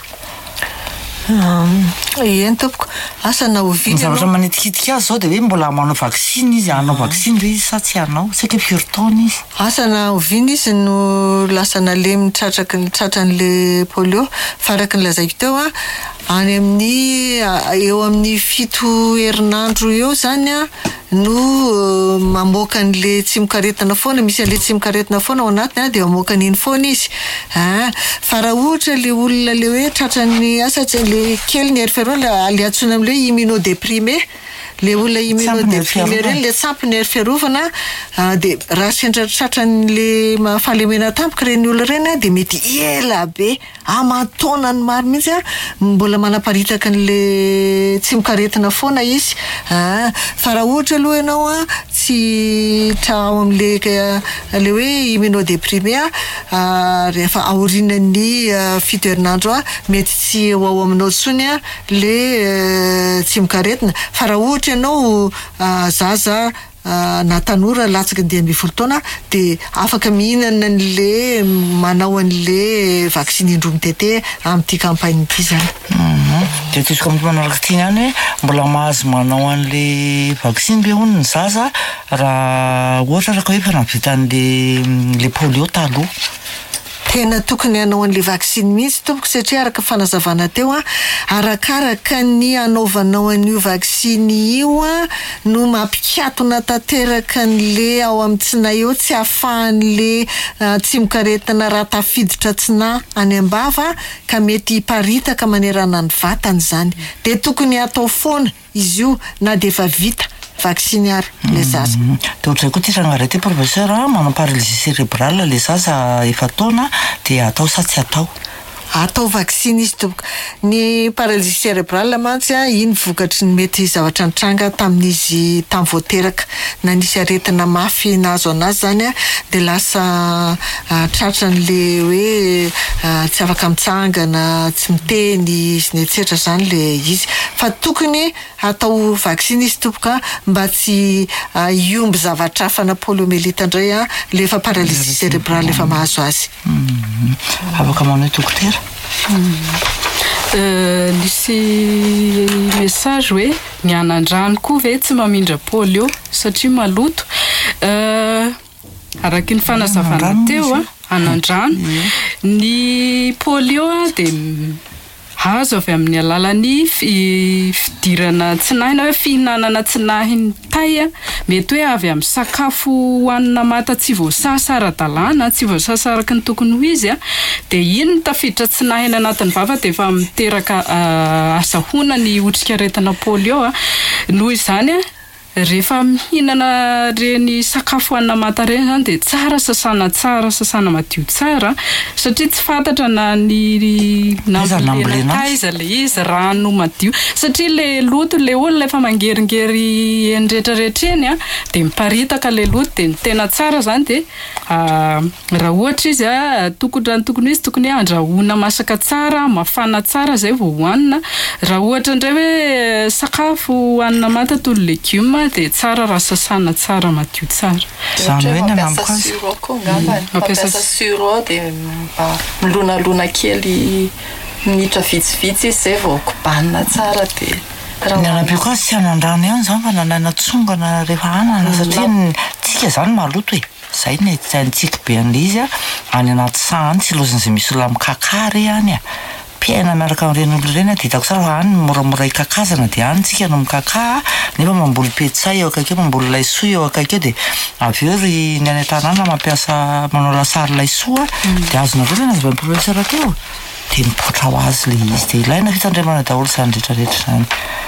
Eny tompoko asa na ovidy zavatra manetikitika azy zao dia hoe mbola manao vaksiny izy hanao vaksiny re izy sa tsy hanao tsy haiko firy-taona izy asa na ovidy izy no lasa nalemy tratraky ny tratran'le polio faraky ny lazaiko teo a any amin'ny eo amin'ny fito herinandro eo zany a no mamoaka an'le tsimokaretina foana misy an'le tsimokaretina foana ao anatiny a dia mamoaka an'iny foana izy a fa raha ohatra le olona le hoe tratran'ny asa tsy le kely ny hery fiarovana le antsoina amin'le immunodéprimé le olona immunodéprimé reny le tsampy ny hery fiarovana dia raha sendra tratran'le fahalemena tampoka reny olona reny dia mety ela be aman-taonany maro mihitsy a mbola manaparitaka an'le tsimokaretina foana izy a fa raha ohatra aloha ianao a tsy trao amin'le le hoe immunodéprimé a rehefa aorinan'ny fito herinandro a mety tsy ho ao aminao tsony a le tsimokaretina fa raha ohatra ianao zaza na tanora latsaka dia amby folo taona dia afaka mihinana an'le manao an'le vaksiny indroa mitete amin'ity campagne ity zany. Dia tisoko amin'ny manaraka ity ihany hoe mbola mahazo manao an'le vaksiny be hono ny zaza raha ohatra raha hoe efa nahavita an'le le polio taloha. tena tokony hanao an'le vaksiny mihitsy tompoko satria araka fanazavana teo a arakaraka ny anaovanao an'io vaksiny io a no mampikatona tanteraka n'le ao amin'ny tsinay eo tsy ahafahan'le tsy mikaretina raha tafiditra tsinay any am-bava ka mety hiparitaka manerana ny vatany zany de tokony atao foana izy io na de efa vita vaksiny ary le zaza. De ohatray koa ty rangaray ty professeur manao paralysie cérébrale le zaza efa taona de atao sa tsy atao? Atao vaksiny izy tompoko. Ny paralysie cérébrale mantsy a iny vokatry ny mety zavatra nitranga tamin'izy tamy voateraka na nisy aretina mafy nahazo anazy zany a de lasa tratran'le hoe tsy afaka mitsangana tsy miteny sy ny etsetra zany le izy fa tokony atao vaksiny izy tompoko mba tsy iomby zavatra hafa na poliomyélite indray a lefa paralysie cérébrale efa mahazo azy. Afaka manao dokotera? Nisy message hoe ny anan-drano koa ve tsy mamindra polio satria maloto. Araky ny fanazavana teo a anan-drano ny polio de azo avy amin'ny alalan'ny fidirana tsinahy na hoe fihinanana tsinahy ny tay mety hoe avy amin'ny sakafo hoanina mata tsy voasasa ara-dalàna tsy voasasa araka ny tokony ho izy a de iny tafiditra tsinahy any anatin'ny vava de efa miteraka asahoana ny otrikaretina polio a noho izany a rehefa mihinana reny sakafo hoanina mata reny zany de tsara sasana tsara sasana madio tsara satria tsy fantatra na ny nambolena taiza le izy rano madio satria le loto le olona efa mangeringery eny rehetrarehetra eny a de miparitaka le loto de ny tena tsara zany de raha ohatra izy a tokony raha tokony izy tokony andrahoina masaka tsara mafana tsara zay vao hoanina raha ohatra indray hoe sakafo hoanina mata toy ny legioma de tsara raha sasana tsara madio tsara. Zany hoe na mampiasa sirop koa ngambany mampiasa sirop de mba milonalona kely minitra vitsivitsy izy zay vao kobanina tsara de ny anabe koa sy anan-drano ihany zany fa nanana tsongana rehefa anana satria tsika zany maloto e zay ny tsika be an'le izy a any anaty sahany tsy lozin'izay misy olona mikakary any a piaina miaraka amin'ireny olo ireny de hitako tsara any moramora ikakazana de any tsika no mikaka nefa mamboly petsay eo akaiky eo mamboly laisoa eo akaiky eo de avy eo ry ny any an-tanàna mampiasa manao lasary laisoa de azonareo le nazy ny professeur teo de mipotra ho azy le izy de ilaina fitandremana daholo zany rehetrarehetra zany.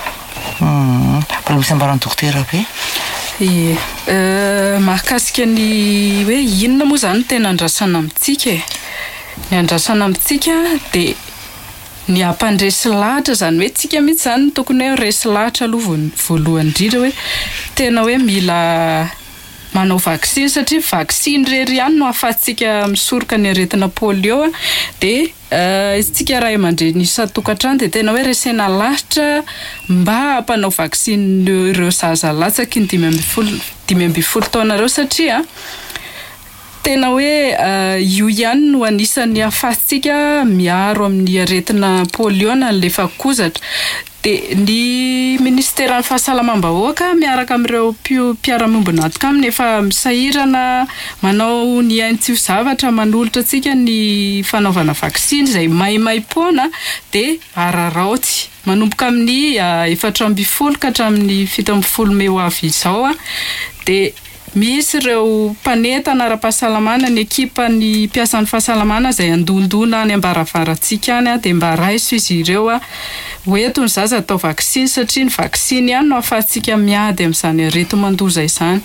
Mbola misy ambarany dokotera be? Ie, mahakasika ny hoe inona moa zany tena andrasana amintsika e. Ny andrasana amintsika de ny ampandresy lahatra zany hoe tsika mihitsy zany tokony hoe resy lahatra aloha voalohany indrindra hoe tena hoe mila manao vaksiny satria vaksiny rery ihany no ahafahantsika misoroka ny aretina polio de isika ray aman-dreny isan-tokantrano de tena hoe resena lahatra mba hampanao vaksiny ireo zaza latsaky ny dimy ambin'ny folo dimy ambin'ny folo taona ireo satria tena hoe io ihany no anisan'ny ahafahantsika miaro amin'ny aretina polio na le fahakozatra de ny ministera ny fahasalamam-bahoaka miaraka amin'ireo mpiara-miombina atkam efa misahirana manao ny aintio zavatra manolotra antsika ny fanaovana vaksiny zay maimaim-poana de araraotsy manomboka amin'ny efatra ambin'ny folo ka hatramin'ny fito ambin'ny folo may ho avy izao de misy ireo mpanetana ara-pahasalamana ny ekipa ny mpiasan'ny fahasalamana zay andondona any ambaravarantsika any de mba raiso izy ireo hoeto ny zaza atao vaksiny satria ny vaksiny ihany no ahafahantsika miady amin'izany areto mandoza izany.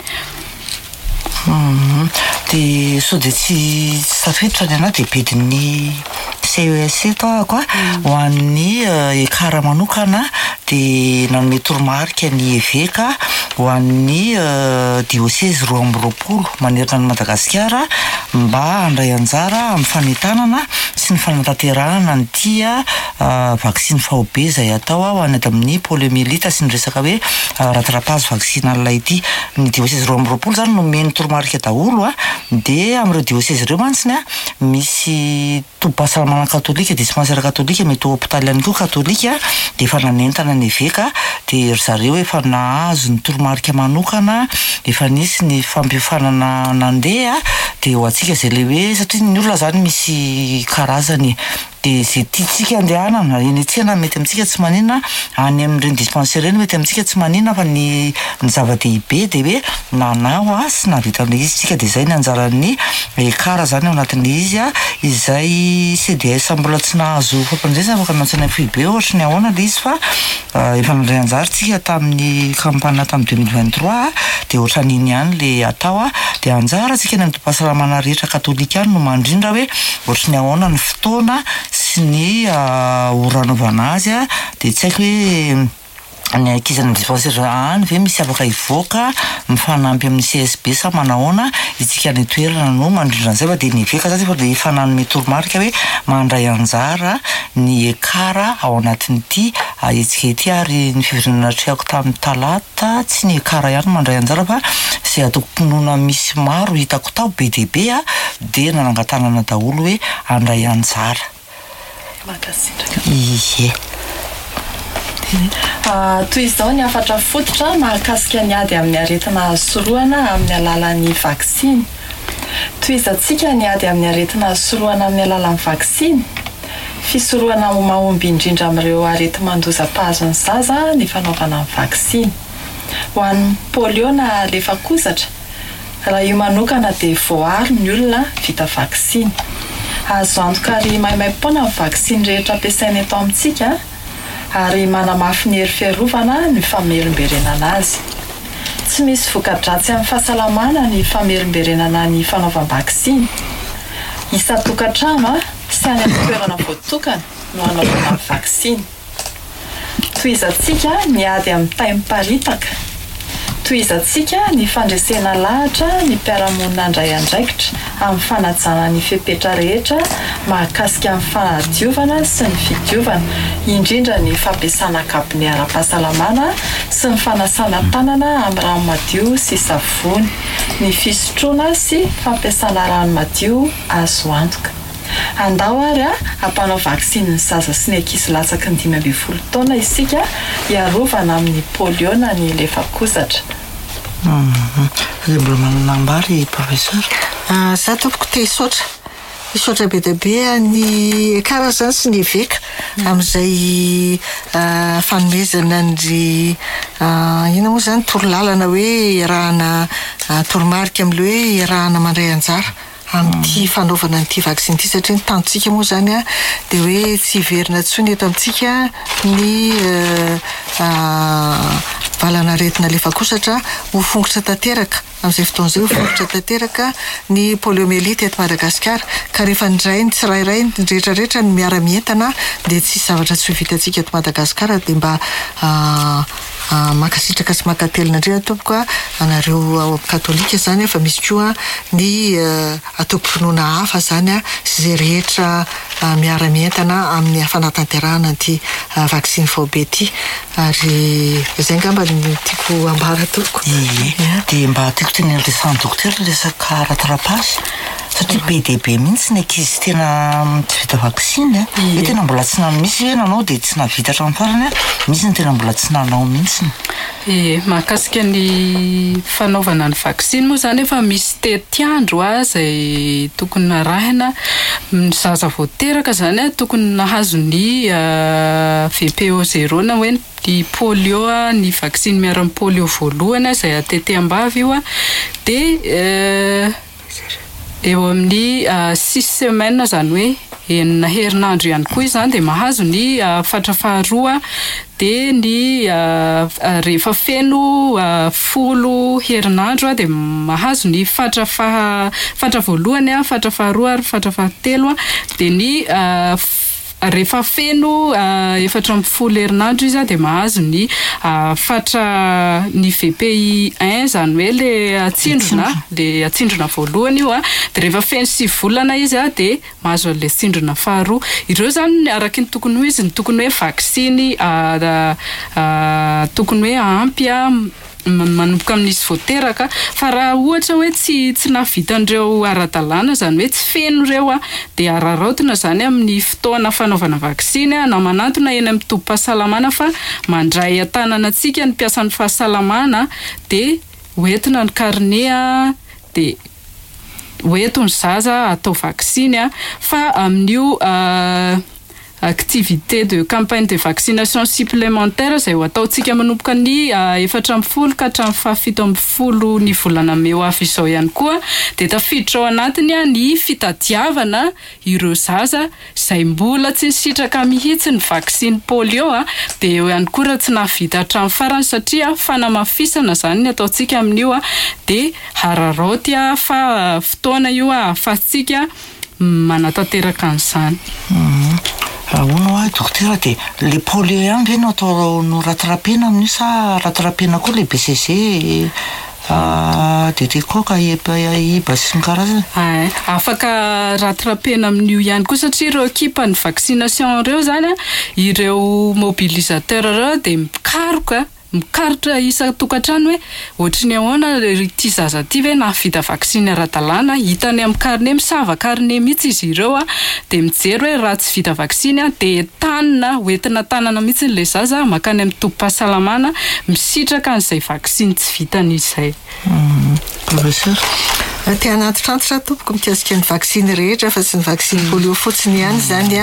De so de tsy safiditra ny ana de bedin'ny C E S C to koa ho an'ny ekara manokana de nanome toromarika ny eveka ho an'ny diocèse roa amby roapolo manerana ny Madagasikara mba handray anjara amin'ny fanetanana sy ny fanatanterahana ny tia vaksiny fahobe izay atao ao any amin'ny poliomyélite sy ny resaka hoe rattrapage vaccinal ity. Ny diocèse roa amby roapolo zany no meny toromarika daholo a, dia amin'ireo diocèse ireo mantsiny a misy tobim-pahasalamana katolika, dispensaire katolika, mety ho hôpitaly ihany koa katolika, dia efa nanentana ny évêque, dia ry zareo efa nahazo ny toromarika manokana, efa nisy ny fampifanana nandeha, dia ho antsika izay le hoe satria ny olona zany misy karazany, dia izay tiantsika andehanana eny antsena mety amintsika tsy maninona, any amin'ireny dispensaire eny mety amintsika tsy maninona fa ny ny zava-dehibe dia hoe nanao a sy navita amin'ilay izy tsika, dia izay ny anjaran'ny ekara zany ao anatin'ilay izy a, izay C D S mbola tsy nahazo fampandresana afaka nantsana foibe ohatra ny ahoana ilay izy fa efa nandray anjara tsika tamin'ny campagne tamin'ny deux mille vingt-trois, dia ohatra n'iny ihany le atao a, dia anjara tsika ny antom-pahasalamana rehetra katolika ihany no mandrindra hoe ohatra ny ahoana ny fotoana sy ny ora anaovana azy a, dia tsy haiko hoe ny ankizana dispensaire any ve misy afaka hivoaka mifanampy amin'ny C S B sa manahoana itsika ny toerana no mandrindra an'izay fa dia ny évêque zany efa le efa nanome toromarika hoe mandray anjara ny ekara ao anatin'ity etsika ity, ary ny fiverenana trehako tamin'ny talata tsy ny ekara ihany mandray anjara fa izay atoko-ponona misy maro hitako tao be dia be a, dia nanangatanana daholo hoe andray anjara. Ie. Toy izao ny afatra fototra mahakasika ny ady amin'ny aretina soroana amin'ny alalan'ny vaksiny. Toy izantsika ny ady amin'ny aretina soroana amin'ny alalan'ny vaksiny, fisoroana mahomby indrindra amin'ireo arety mandozam-pahazon'ny zaza ny fanaovana ny vaksiny. Ho an'ny polio na lefakozatra, raha io manokana dia voary ny olona vita vaksiny. Azo antoka ary maimaim-poana ny vaksiny rehetra ampiasaina eto amintsika, ary manamafy ny hery fiarovana ny famerimberenana azy. Tsy misy voka-dratsy amin'ny fahasalamana ny famerimberenana ny fanaovam-vaksiny. Isan-tokantrano sy any amin'ny toerana voatokana no anaovana ny vaksiny. Toy izantsika ny ady amin'ny taim-paritaka. Toy izantsika ny fandresena lahatra ny mpiara-monina andray andraikitra amin'ny fanajana ny fepetra rehetra mahakasika amin'ny fanadiovana sy ny fidiovana, indrindra ny fampiasana kabiny ara-pahasalamana sy ny fanasana tanana amin'ny rano madio sy savony, ny fisotroana sy fampiasana rano madio azo antoka. Andao ary a ampanao vaksiny ny zaza sy ny ankizy latsaky ny dimy ambin'ny folo taona isika hiarovana amin'ny polio na ny lefakozatra. Mbola manambary professeur. Za tompoko te hisaotra hisaotra be dia be ny ekara zany sy ny évêque amin'izay fanomezana ny ina moa zany torolalana hoe iarahana toromarika amin'le hoe iarahana mandray anjara amin'ity fanaovana n'ity vaksiny ity, satria ny tantsika moa zany a dia hoe tsy hiverina tsony eto amintsika ny valana aretina lefakozatra ho fongotra tanteraka amin'izay fotoan'izay ho fongotra tanteraka ny poliomyélite eto Madagasikara, ka rehefa ndray ny tsirairay ny rehetrarehetra ny miara-mientana dia tsy zavatra tsy ho vitantsika eto Madagasikara, dia mba makasitraka sy makatelina indrindra tompoko a anareo katolika zany fa misy koa ny atoko-finoana hafa zany a sy zay rehetra miara-mientana amin'ny fanatanterahana ity vaksiny fahobe ity, ary izay ngamba ny tiako ambara tompoko. Dia mba tiako teny resan'ny dokotera resaka rattrapage, satria be dia be mihitsy ny ankizy tena tsy vita vaksiny, hoe tena mbola tsy nanao, misy hoe nanao dia tsy navita hatramin'ny farany, misy ny tena mbola tsy nanao mihitsy. E mahakasika ny fanaovana ny vaksiny moa zany efa misy tetiandro a izay tokony narahina ny zaza vao teraka zany a tokony nahazo ny V P O zéro na hoe ny polio a, ny vaksiny miaro amin'ny polio voalohany izay ateteham-bavy io a, dia eo amin'ny six semaines zany hoe enina herinandro ihany koa izany dia mahazo ny fatra faharoa, dia ny rehefa feno folo herinandro dia mahazo ny fatra fatra voalohany a, fatra faharoa ary fatra fahatelo a, dia ny rehefa feno efatra amby folo herinandro izy dia mahazo ny fatra ny V P I un zany hoe le atsindrona le atsindrona voalohany io a dia rehefa feno sivy volana izy a dia mahazo an'ilay tsindrona faharoa. Ireo zany araky ny tokony ho izy ny tokony hoe vaksiny tokony hoe ampy a manomboka amin'izy voateraka fa raha ohatra hoe tsy tsy nahavitan'ireo ara-dalàna zany hoe tsy feno ireo a dia araraotina zany amin'ny fotoana fanaovana vaksiny na manantona eny amin'ny tobim-pahasalamana fa mandray an-tananantsika ny mpiasan'ny fahasalamana dia hoentina ny carnet dia hoento ny zaza atao vaksiny a fa amin'io activité de campagne de vaccination supplémentaire izay ho ataontsika manomboka ny efatra amby folo ka hatramin'ny fahafito amby folo ny volana May ho avy izao ihany koa dia tafiditra ao anatiny ny fitadiavana ireo zaza izay mbola tsy nisitraka mihitsy ny vaksiny polio a dia eo ihany koa raha tsy nahavita hatramin'ny farany satria fanamafisana zany ny ataontsika amin'io a dia hararaoty a fa fotoana io a ahafahantsika manatanteraka an'izany. Hono a dokotera dia le polio ihany ve no atao no ratrapena amin'io sa ratrapena koa le B C G dia tekoka iba sy ny karazany? Afaka ratrapena amin'io ihany koa satria ireo ekipa ny vaccination ireo zany ireo mobilisateur ireo dia mikaroka mikaritra isa tokantrano hoe ohatriny ahoana ity zaza ity ve nahavita vaksiny ara-dalàna hitany amin'ny carnet misava carnet mihitsy izy ireo a dia mijery hoe raha tsy vita vaksiny a dia tanina hoentina tanana mihitsy n'ilay zaza makany amin'ny tobim-pahasalamana misitraka an'izay vaksiny tsy vitan'izay. Professeur ty anaty trantra tompoko mikasika ny vaksiny rehetra fa tsy ny vaksiny polio fotsiny ihany zany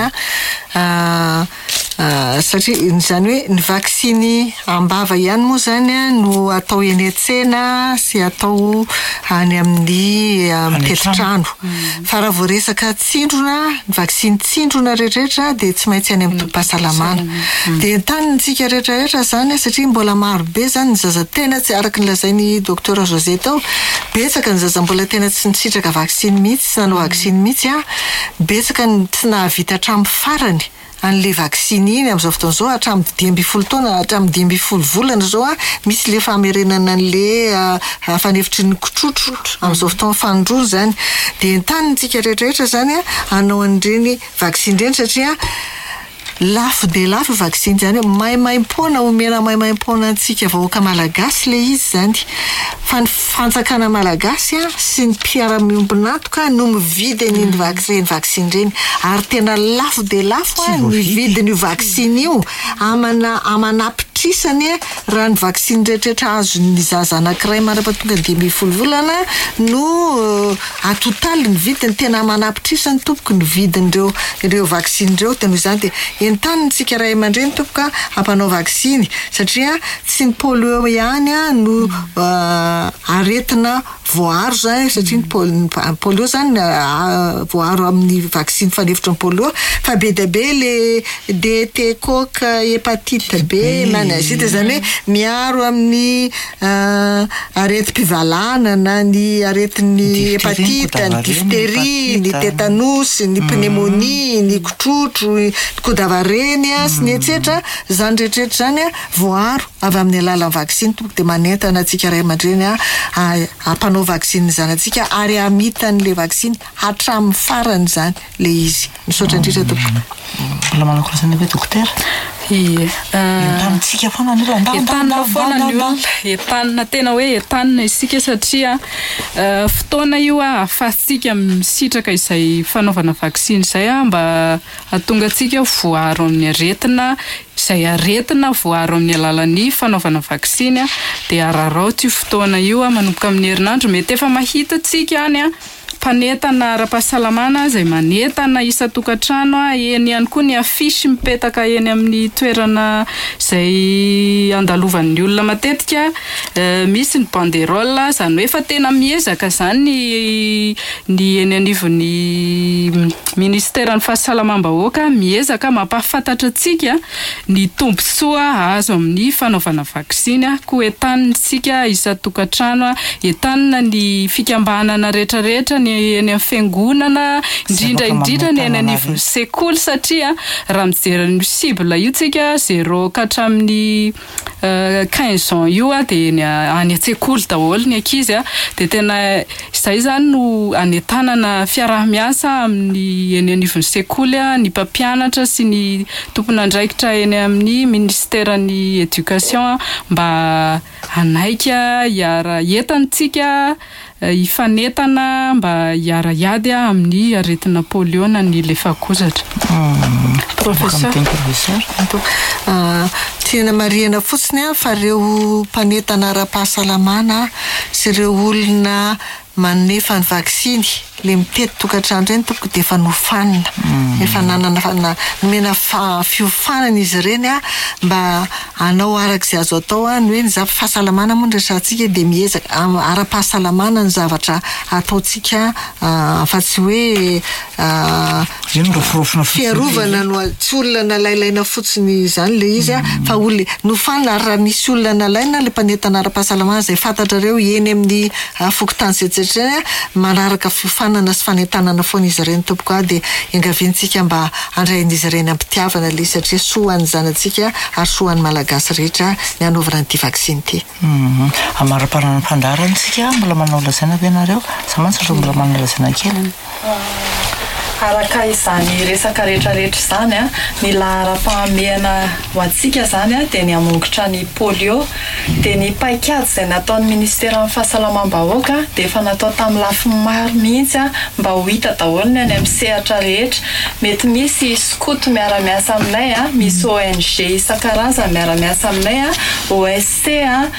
a satria zany hoe ny vaksiny ambava ihany moa zany a no atao eny an-tsena sy atao any amin'ny mitetin-trano fa raha voaresaka tsindrona ny vaksiny tsindrona rehetrarehetra dia tsy maintsy any amin'ny tobim-pahasalamana dia tanintsika rehetrarehetra zany satria mbola maro be zany ny zaza tena tsy araky ny lazainy docteur José tao betsaka ny zaza mbola tena tsy nisitraka vaksiny mihitsy sy nanao vaksiny mihitsy a betsaka ny tsy nahavita hatramin'ny farany an'le vaksiny iny amin'izao fotoana izao hatramin'ny dimy amby folo taona hatramin'ny dimy amby folo volana zao a misy le famerenana an'le fanefitry ny kotrotro amin'izao fotoana fanondroana zany dia ntanintsika rehetrarehetra zany a hanao an'ireny vaksiny ireny satria lafo dia lafo vaksiny zany hoe maimaim-poana omena maimaim-poana antsika vahoaka malagasy le izy zany fa ny fanjakana malagasy a sy ny mpiara-miombonatoka no mividy ny vaksiny vaksiny reny ary tena lafo dia lafo a ny vidiny vaksiny io amana amanapitrisany raha ny vaksiny rehetrarehetra azo ny zaza anankiray mandrapatonga dimy amby folo volana no atotaly ny vidiny tena amanapitrisany tompoko ny vidin'ireo ireo vaksiny ireo tena izany dia entany tsika ray aman-dreny tompoka hampanao vaksiny satria tsy ny polio ihany a no aretina voaro zany satria ny polio zany voaro amin'ny vaksiny fanefitra ny polio fa be dia be le D T coque hépatite B manazita zany hoe miaro amin'ny areti-pivalana na ny aretin'ny hépatite, ny diphtérie, ny tétanos, ny pneumonie, ny kotrotro, ny kodavareny sy ny etsetra zany rehetrarehetra zany a voaro avy amin'ny alalan'ny vaksiny tompoko dia manentana antsika ray aman-dreny a hampanao vaksiny zany antsika ary amitan'le vaksiny hatramin'ny farany zany le izy misaotra indrindra tompoko. Mbola manao kosa ny hoe dokotera entanitsika foana ny olona entanina foana ny olona entanina tena hoe entanina isika satria fotoana io a ahafahantsika misitraka izay fanaovana vaksiny izay a mba hahatonga antsika voaro amin'ny aretina izay aretina voaro amin'ny alalan'ny fanaovana vaksiny a dia araraoty io fotoana io a manomboka amin'ny herinandro mety efa mahita antsika any a mpanetana ara-pahasalamana izay manetana isa-tokantrano a eny ihany koa ny afisy mipetaka eny amin'ny toerana izay andalovan'ny olona matetika misy ny banderole zany hoe efa tena miezaka zany ny ny eny anivon'ny ministeran'ny fahasalamam-bahoaka miezaka mampahafantatra antsika ny tombontsoa azo amin'ny fanaovana vaksiny koa entanitsika isan-tokantrano entanina ny fikambanana rehetrarehetra ny eny amin'ny fiangonana indrindra indrindra ny eny anivon'ny sekoly satria raha mijery ny cible io tsika zéro ka hatramin'ny quinze ans io a dia ny any an-tsekoly daholo ny ankizy a dia tena izay zany no anentanana fiarah-miasa amin'ny eny anivon'ny sekoly a ny mpampianatra sy ny tompon'andraikitra eny amin'ny ministeran'ny éducation mba anaika hiara entantsika ifanetana mba hiara hiady amin'ny aretina polio na ny lefakozatra. Professeur tiana marihana fotsiny a fa ireo mpanetana ara-pahasalamana sy ireo olona manefa ny vaksiny le mitety tokantrano ireny tompoko dia efa nofanina efa nanana nomena fiofanana izy ireny a mba anao arak'izay azo atao a ny hoe ny zavatra fahasalamana moa ndrasantsika dia miezaka ara-pahasalamana ny zavatra ataontsika fa tsy hoe fiarovana no tsy olona nalailaina fotsiny izany le izy a fa olona nofanina raha misy olona nalaina le mpanetana ara-pahasalamana izay fantatrareo eny amin'ny fokotany setsetra manaraka fiofanana sy fanentanana foana izy ireny tompoko a dia engaventsika mba andrain'izy ireny ampitiavana le satria soan'ny zanantsika ary soan'ny malagasy rehetra ny anaovana n'ity vaksiny ity. Amara-panana mpandarantsika mbola manao lazaina be nareo sa mantsy mbola manao lazaina kely araka izany resaka rehetrarehetra izany a ny lahara-pahamehana ho antsika zany a dia ny hamongotra ny polio dia ny paikady izay nataon'ny ministeran'ny fahasalamam-bahoaka dia efa natao tamin'ny lafiny maro mihitsy a mba ho hita daholo ny any amin'ny sehatra rehetra mety misy skoto miara-miasa aminay a misy O N G isan-karazany miara-miasa aminay a O S C a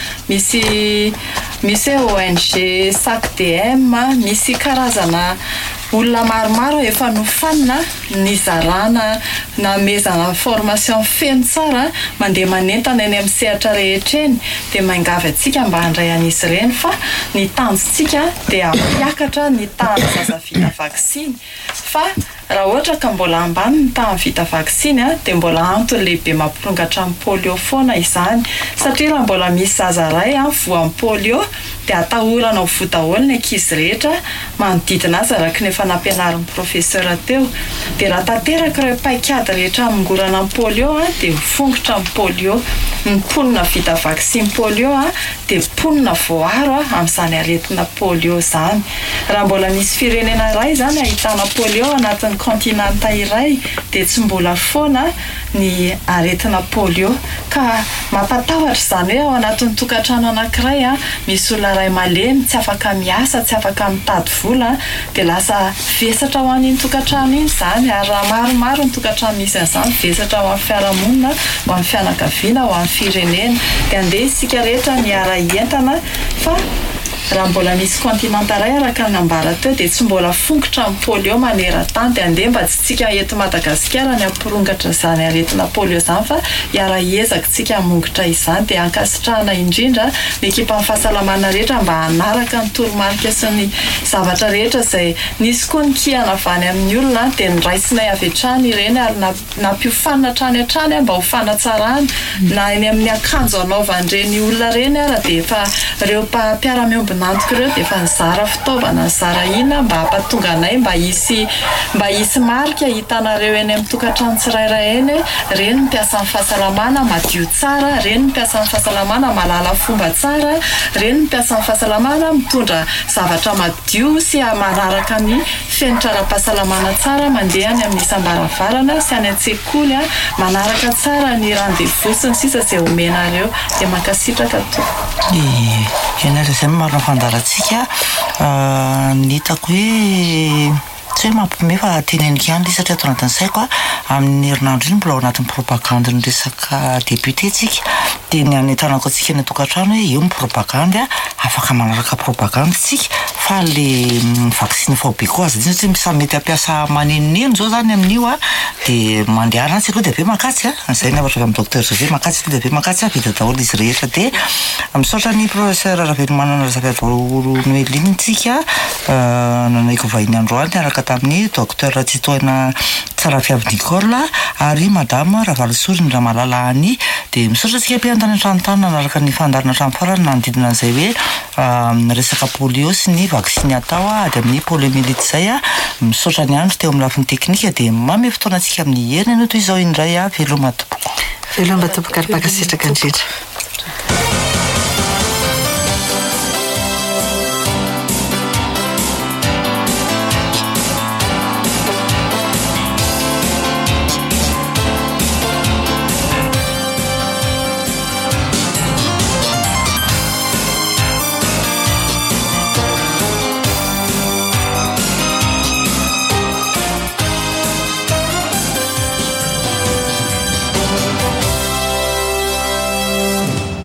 misy misy O N G S A C D M misy karazana olona maromaro efa nofanina ny zarana na mezana formation feno tsara mandeha manentana eny amin'ny sehatra rehetra eny dia maingavy antsika mba handray an'izy ireny fa ny tanjontsika dia ampiakatra ny tany zaza vita vaksiny fa raha ohatra ka mbola ambany ny tany vita vaksiny a dia mbola antony lehibe mampirongatra amin'ny polio foana izany satria raha mbola misy zaza ray a voan'ny polio dia atahorana ho vodaholo ny ankizy rehetra manodidina azy araka ny efa nampianarin'ny professeur teo dia raha tanteraka ireo paikady rehetra amongorana amin'ny polio a dia mifongotra amin'ny polio ny mponina vita vaksiny polio a dia mponina voaro a amin'izany aretina polio izany raha mbola misy firenena iray izany ahitana polio anatin'ny kontinanta iray dia tsy mbola foana ny aretina polio ka mampatahotra izany hoe ao anatin'ny tokantrano anankiray a misy olona ray malemy tsy afaka miasa tsy afaka mitady vola dia lasa vesatra ho an'iny tokantrano iny izany ary raha maromaro ny tokantrano misy an'izany vesatra ho amin'ny fiarahamonina ho amin'ny fianakaviana ho amin'ny firenena dia andeha isika rehetra niara entana fa raha mbola misy kontinanta iray araka ny ambara teo dia tsy mbola fongotra amin'ny polio maneran-tany dia andeha mba tsy tsika eto Madagasikara ny ampirongatra izany aretina polio izany fa hiara ezaka tsika hamongotra izany dia ankasitrahana indrindra ny ekipan'ny fahasalamana rehetra mba hanaraka ny toromarika sy ny zavatra rehetra izay nisy koa ny kiana avy any amin'ny olona dia niraisinay avy hatrany ireny ary nampiofanina hatrany hatrany mba ho fanatsarana na eny amin'ny akanjo anaovan'ireny olona ireny ara dia efa ireo mpiara-miombina antoko ireo dia efa nizara fitaovana nizara ina mba hampatonga anay mba hisy mba hisy marika hitanareo eny amin'ny tokantrano tsirairay eny reny mpiasan'ny fahasalamana madio tsara reny mpiasan'ny fahasalamana malala fomba tsara reny mpiasan'ny fahasalamana mitondra zavatra madio sy manaraka ny fenitra ara-pahasalamana tsara mandeha any amin'ny isam-baravarana sy any an-tsekoly a manaraka tsara ny rendez-vous sy ny sisa izay omenareo dia mankasitraka to ianareo izay marina fandarantsika ny hitako hoe tsy hoe mampiomehy fa teneniko ihany satria ato anatin'ny saiko a amin'ny herinandro iny mbola ao anatin'ny propagande ny resaka député tsika dia ny anentanako antsika ny tokantrano hoe io propagande afaka manaraka propagande tsika fa le vaccine phobie azy tsy misy mety ampiasa maninonino zao zany amin'io a dia mandehana antsika aloha dia avy makatsy a zay ny avatra avy amin'ny docteur José makatsy dia avy makatsy a vita daholo izy rehetra dia misaotra ny professeur Ravelomana Noeline tsika nanaiko vahiny androany araka tamin'ny docteur Tsitoana Tsarafiavy Nicole ary madame Ravalosory ny Ramalalany dia misaotra tsika mpiantana an-tranontany nanaraka ny fandarina hatramin'ny farany nanodidina an'izay hoe resaka polio sy ny vaksiny atao a dia amin'ny poliomyélite izay a misaotra ny andro teo amin'ny lafiny teknika dia mamy fotoana antsika amin'ny herinana toy izao indray a veloma tompoko veloma tompoko ary pakasitraka indrindra